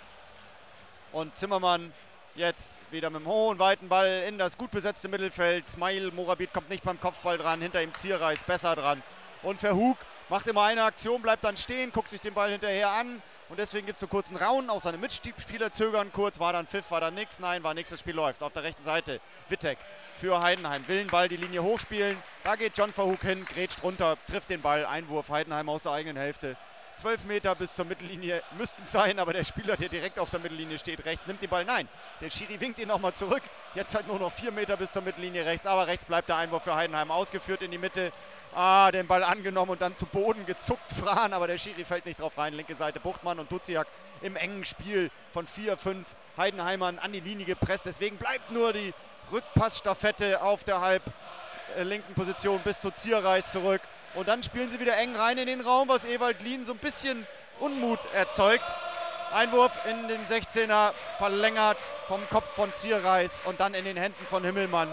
Speaker 1: und Zimmermann jetzt wieder mit dem hohen, weiten Ball in das gut besetzte Mittelfeld. Smail Morabit kommt nicht beim Kopfball dran, hinter ihm Ziereis besser dran. Und Verhoek macht immer eine Aktion, bleibt dann stehen, guckt sich den Ball hinterher an. Und deswegen gibt es so kurz einen Raun, auch seine Mitspieler zögern kurz. War dann Pfiff, war dann nix? Nein, war nix, das Spiel läuft. Auf der rechten Seite Wittek für Heidenheim. Will den Ball die Linie hochspielen. Da geht John Verhoek hin, grätscht runter, trifft den Ball. Einwurf, Heidenheim aus der eigenen Hälfte. zwölf Meter bis zur Mittellinie müssten sein, aber der Spieler, der direkt auf der Mittellinie steht, rechts, nimmt den Ball. Nein, der Schiri winkt ihn nochmal zurück. Jetzt halt nur noch vier Meter bis zur Mittellinie rechts, aber rechts bleibt der Einwurf für Heidenheim ausgeführt in die Mitte. Ah, den Ball angenommen und dann zu Boden gezuckt, Frahn, aber der Schiri fällt nicht drauf rein. Linke Seite Buchtmann und Duziak im engen Spiel von vier, fünf Heidenheimern an die Linie gepresst. Deswegen bleibt nur die Rückpassstaffette auf der halb äh, linken Position bis zu Ziereis zurück. Und dann spielen sie wieder eng rein in den Raum, was Ewald Lien so ein bisschen Unmut erzeugt. Einwurf in den sechzehner, verlängert vom Kopf von Ziereis und dann in den Händen von Himmelmann.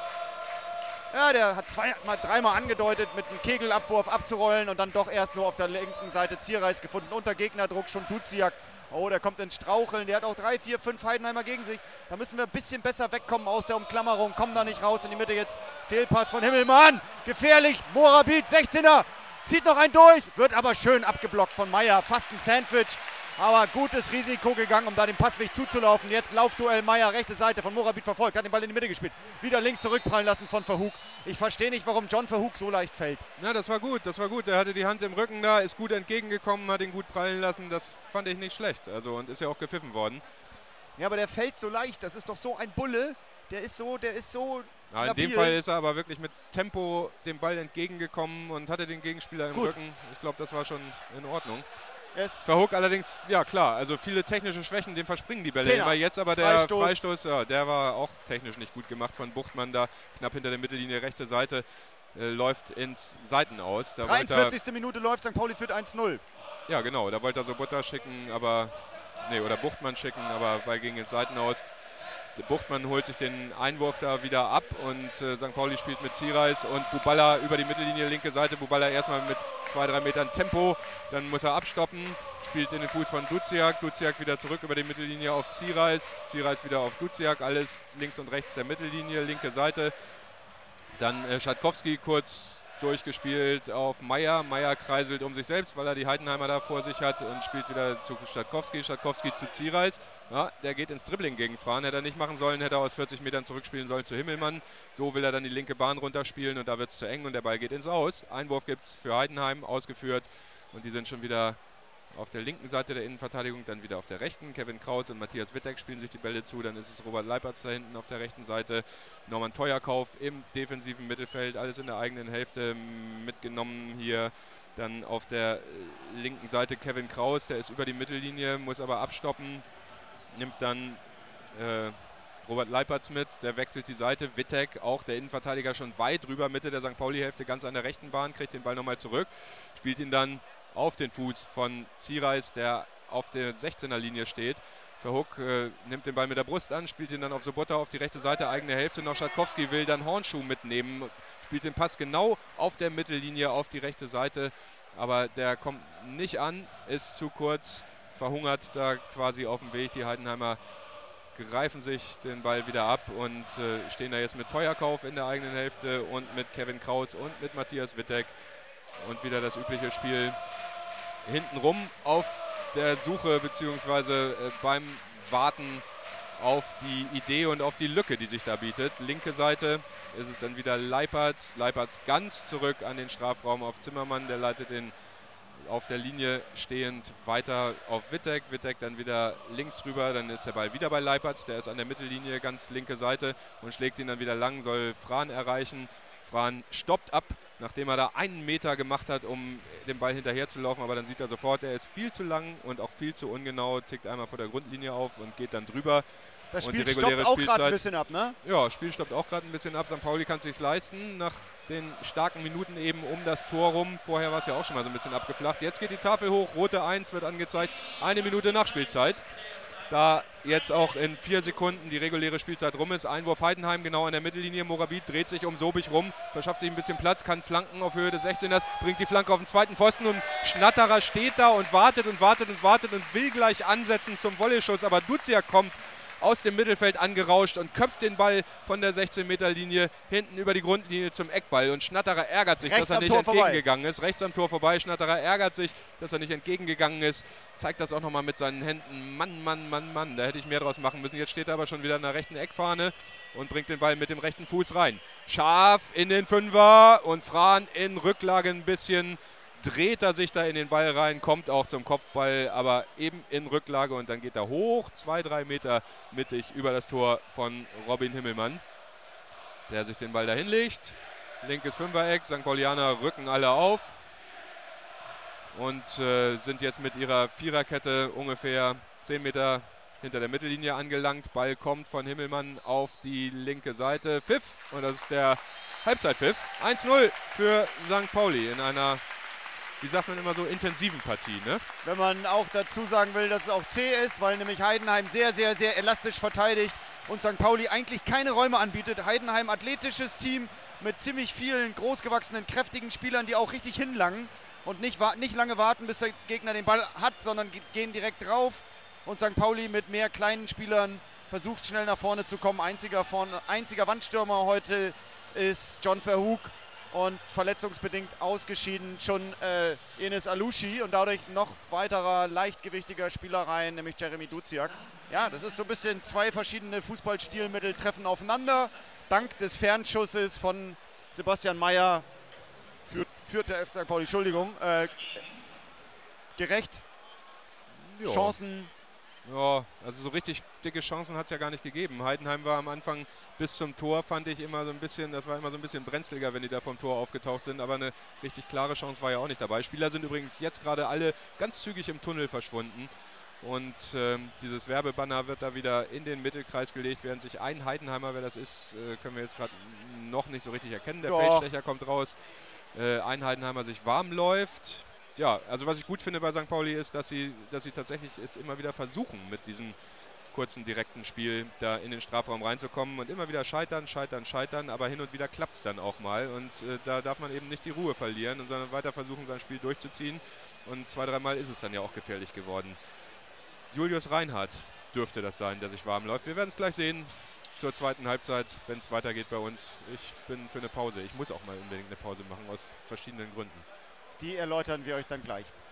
Speaker 1: Ja, der hat zwei, mal, dreimal angedeutet, mit einem Kegelabwurf abzurollen und dann doch erst nur auf der linken Seite Ziereis gefunden. Unter Gegnerdruck schon Duziak. Oh, der kommt ins Straucheln. Der hat auch drei, vier, fünf Heidenheimer gegen sich. Da müssen wir ein bisschen besser wegkommen aus der Umklammerung. Kommen da nicht raus. In die Mitte jetzt Fehlpass von Himmelmann. Gefährlich. Morabit, sechzehner. Zieht noch einen durch. Wird aber schön abgeblockt von Meier. Fast ein Sandwich. Aber gutes Risiko gegangen, um da den Passweg zuzulaufen. Jetzt Laufduell Meier, rechte Seite von Morabit verfolgt. Hat den Ball in die Mitte gespielt. Wieder links zurückprallen lassen von Verhoek. Ich verstehe nicht, warum John Verhoek so leicht fällt.
Speaker 2: Ja, das war gut, das war gut. Er hatte die Hand im Rücken da, ist gut entgegengekommen, hat ihn gut prallen lassen. Das fand ich nicht schlecht. Also, und ist ja auch gepfiffen worden.
Speaker 1: Ja, aber der fällt so leicht. Das ist doch so ein Bulle. Der ist so, der ist so
Speaker 2: ja, in dem Fall ist er aber wirklich mit Tempo dem Ball entgegengekommen und hatte den Gegenspieler im gut. Rücken. Ich glaube, das war schon in Ordnung. Verhoek allerdings, ja klar, also viele technische Schwächen, dem verspringen die Bälle immer. Jetzt aber der Freistoß, Freistoß ja, der war auch technisch nicht gut gemacht von Buchtmann da, knapp hinter der Mittellinie, rechte Seite, äh, läuft ins Seitenaus. Da
Speaker 1: dreiundvierzigste Minute läuft, Sankt Pauli führt eins null.
Speaker 2: Ja genau, da wollte er so Butter schicken, aber nee, oder Buchtmann schicken, aber Ball ging ins Seitenaus. Buchtmann holt sich den Einwurf da wieder ab und äh, Sankt Pauli spielt mit Ziereis und Buballa über die Mittellinie, linke Seite. Buballa erstmal mit zwei, drei Metern Tempo, dann muss er abstoppen, spielt in den Fuß von Duziak. Duziak wieder zurück über die Mittellinie auf Ziereis, Ziereis wieder auf Duziak, alles links und rechts der Mittellinie, linke Seite. Dann äh, Schatkowski kurz durchgespielt auf Meier. Meier kreiselt um sich selbst, weil er die Heidenheimer da vor sich hat und spielt wieder zu Schatkowski. Schatkowski zu Ziereis. Ja, der geht ins Dribbling gegen Frahn. Hätte er nicht machen sollen, hätte er aus vierzig Metern zurückspielen sollen zu Himmelmann. So will er dann die linke Bahn runterspielen und da wird es zu eng und der Ball geht ins Aus. Einwurf gibt es für Heidenheim, ausgeführt und die sind schon wieder auf der linken Seite der Innenverteidigung, dann wieder auf der rechten. Kevin Kraus und Matthias Wittek spielen sich die Bälle zu. Dann ist es Robert Leipertz da hinten auf der rechten Seite. Norman Teuerkauf im defensiven Mittelfeld, alles in der eigenen Hälfte mitgenommen hier. Dann auf der linken Seite Kevin Kraus, der ist über die Mittellinie, muss aber abstoppen. Nimmt dann äh, Robert Leipertz mit, der wechselt die Seite. Wittek, auch der Innenverteidiger, schon weit drüber, Mitte der Sankt Pauli-Hälfte, ganz an der rechten Bahn, kriegt den Ball nochmal zurück. Spielt ihn dann auf den Fuß von Ziereis, der auf der sechzehner-Linie steht. Verhoek äh, nimmt den Ball mit der Brust an, spielt ihn dann auf Sobotta auf die rechte Seite, eigene Hälfte noch. Schatkowski will dann Hornschuh mitnehmen, spielt den Pass genau auf der Mittellinie auf die rechte Seite, aber der kommt nicht an, ist zu kurz, verhungert da quasi auf dem Weg. Die Heidenheimer greifen sich den Ball wieder ab und äh, stehen da jetzt mit Teuerkauf in der eigenen Hälfte und mit Kevin Kraus und mit Matthias Wittek. Und wieder das übliche Spiel hintenrum auf der Suche bzw. Äh, beim Warten auf die Idee und auf die Lücke, die sich da bietet. Linke Seite ist es dann wieder Leipertz. Leipertz ganz zurück an den Strafraum auf Zimmermann. Der leitet den auf der Linie stehend weiter auf Wittek. Wittek dann wieder links rüber. Dann ist der Ball wieder bei Leipertz. Der ist an der Mittellinie, ganz linke Seite und schlägt ihn dann wieder lang, soll Frahn erreichen. Frahn stoppt ab, nachdem er da einen Meter gemacht hat, um den Ball hinterher zu laufen. Aber dann sieht er sofort, er ist viel zu lang und auch viel zu ungenau. Tickt einmal vor der Grundlinie auf und geht dann drüber.
Speaker 1: Das Spiel stoppt auch gerade ein bisschen ab, ne?
Speaker 2: Ja, Spiel stoppt auch gerade ein bisschen ab. Sankt Pauli kann es sich leisten, nach den starken Minuten eben um das Tor rum. Vorher war es ja auch schon mal so ein bisschen abgeflacht. Jetzt geht die Tafel hoch, rote eins wird angezeigt. Eine Minute Nachspielzeit. Da jetzt auch in vier Sekunden die reguläre Spielzeit rum ist. Einwurf Heidenheim genau an der Mittellinie. Morabit dreht sich um Sobich rum, verschafft sich ein bisschen Platz, kann flanken auf Höhe des sechzehners, bringt die Flanke auf den zweiten Pfosten und Schnatterer steht da und wartet und wartet und wartet und will gleich ansetzen zum Volleyschuss. Aber Duziak kommt aus dem Mittelfeld angerauscht und köpft den Ball von der sechzehn-Meter-Linie hinten über die Grundlinie zum Eckball. Und Schnatterer ärgert sich,
Speaker 1: Rechts
Speaker 2: dass er nicht
Speaker 1: Tor
Speaker 2: entgegengegangen
Speaker 1: vorbei.
Speaker 2: ist. Rechts am Tor vorbei. Schnatterer ärgert sich, dass er nicht entgegengegangen ist. Zeigt das auch nochmal mit seinen Händen. Mann, Mann, Mann, Mann. Da hätte ich mehr draus machen müssen. Jetzt steht er aber schon wieder in der rechten Eckfahne und bringt den Ball mit dem rechten Fuß rein. Scharf in den Fünfer und Frahn in Rücklage ein bisschen. Dreht er sich da in den Ball rein, kommt auch zum Kopfball, aber eben in Rücklage und dann geht er hoch, zwei, drei Meter mittig über das Tor von Robin Himmelmann, der sich den Ball da hinlegt. Linkes Fünfereck, Sankt Paulianer rücken alle auf und äh, sind jetzt mit ihrer Viererkette ungefähr zehn Meter hinter der Mittellinie angelangt. Ball kommt von Himmelmann auf die linke Seite. Pfiff und das ist der Halbzeitpfiff. eins null für Sankt Pauli in einer, wie sagt man immer so, intensiven Partie, ne?
Speaker 1: Wenn man auch dazu sagen will, dass es auch zäh ist, weil nämlich Heidenheim sehr, sehr, sehr elastisch verteidigt und Sankt Pauli eigentlich keine Räume anbietet. Heidenheim athletisches Team mit ziemlich vielen großgewachsenen, kräftigen Spielern, die auch richtig hinlangen und nicht, nicht lange warten, bis der Gegner den Ball hat, sondern gehen direkt drauf. Und Sankt Pauli mit mehr kleinen Spielern versucht schnell nach vorne zu kommen. Einziger, vorne, einziger Wandstürmer heute ist John Verhoek. Und verletzungsbedingt ausgeschieden schon äh, Enes Alushi und dadurch noch weiterer leichtgewichtiger Spieler rein, nämlich Jeremy Duziak. Ja, das ist so ein bisschen zwei verschiedene Fußballstilmittel treffen aufeinander. Dank des Fernschusses von Sebastian Meier führt, führt der F C Sankt Pauli, Entschuldigung, äh, gerecht.
Speaker 2: Jo.
Speaker 1: Chancen.
Speaker 2: Ja, also so richtig dicke Chancen hat es ja gar nicht gegeben. Heidenheim war am Anfang bis zum Tor, fand ich immer so ein bisschen, das war immer so ein bisschen brenzliger, wenn die da vom Tor aufgetaucht sind, aber eine richtig klare Chance war ja auch nicht dabei. Spieler sind übrigens jetzt gerade alle ganz zügig im Tunnel verschwunden und ähm, dieses Werbebanner wird da wieder in den Mittelkreis gelegt, während sich ein Heidenheimer, wer das ist, äh, können wir jetzt gerade noch nicht so richtig erkennen. Der
Speaker 1: Ja.
Speaker 2: Feldstecher kommt raus, äh, ein Heidenheimer sich warm läuft. ja, also was ich gut finde bei Sankt Pauli ist, dass sie, dass sie tatsächlich es immer wieder versuchen, mit diesem kurzen, direkten Spiel da in den Strafraum reinzukommen und immer wieder scheitern, scheitern, scheitern, aber hin und wieder klappt es dann auch mal und äh, da darf man eben nicht die Ruhe verlieren, und sondern weiter versuchen, sein Spiel durchzuziehen, und zwei, dreimal ist es dann ja auch gefährlich geworden. Julius Reinhardt dürfte das sein, der sich warm läuft. Wir werden es gleich sehen zur zweiten Halbzeit, wenn es weitergeht bei uns. Ich bin für eine Pause. Ich muss auch mal unbedingt eine Pause machen, aus verschiedenen Gründen.
Speaker 1: Die erläutern wir euch dann gleich.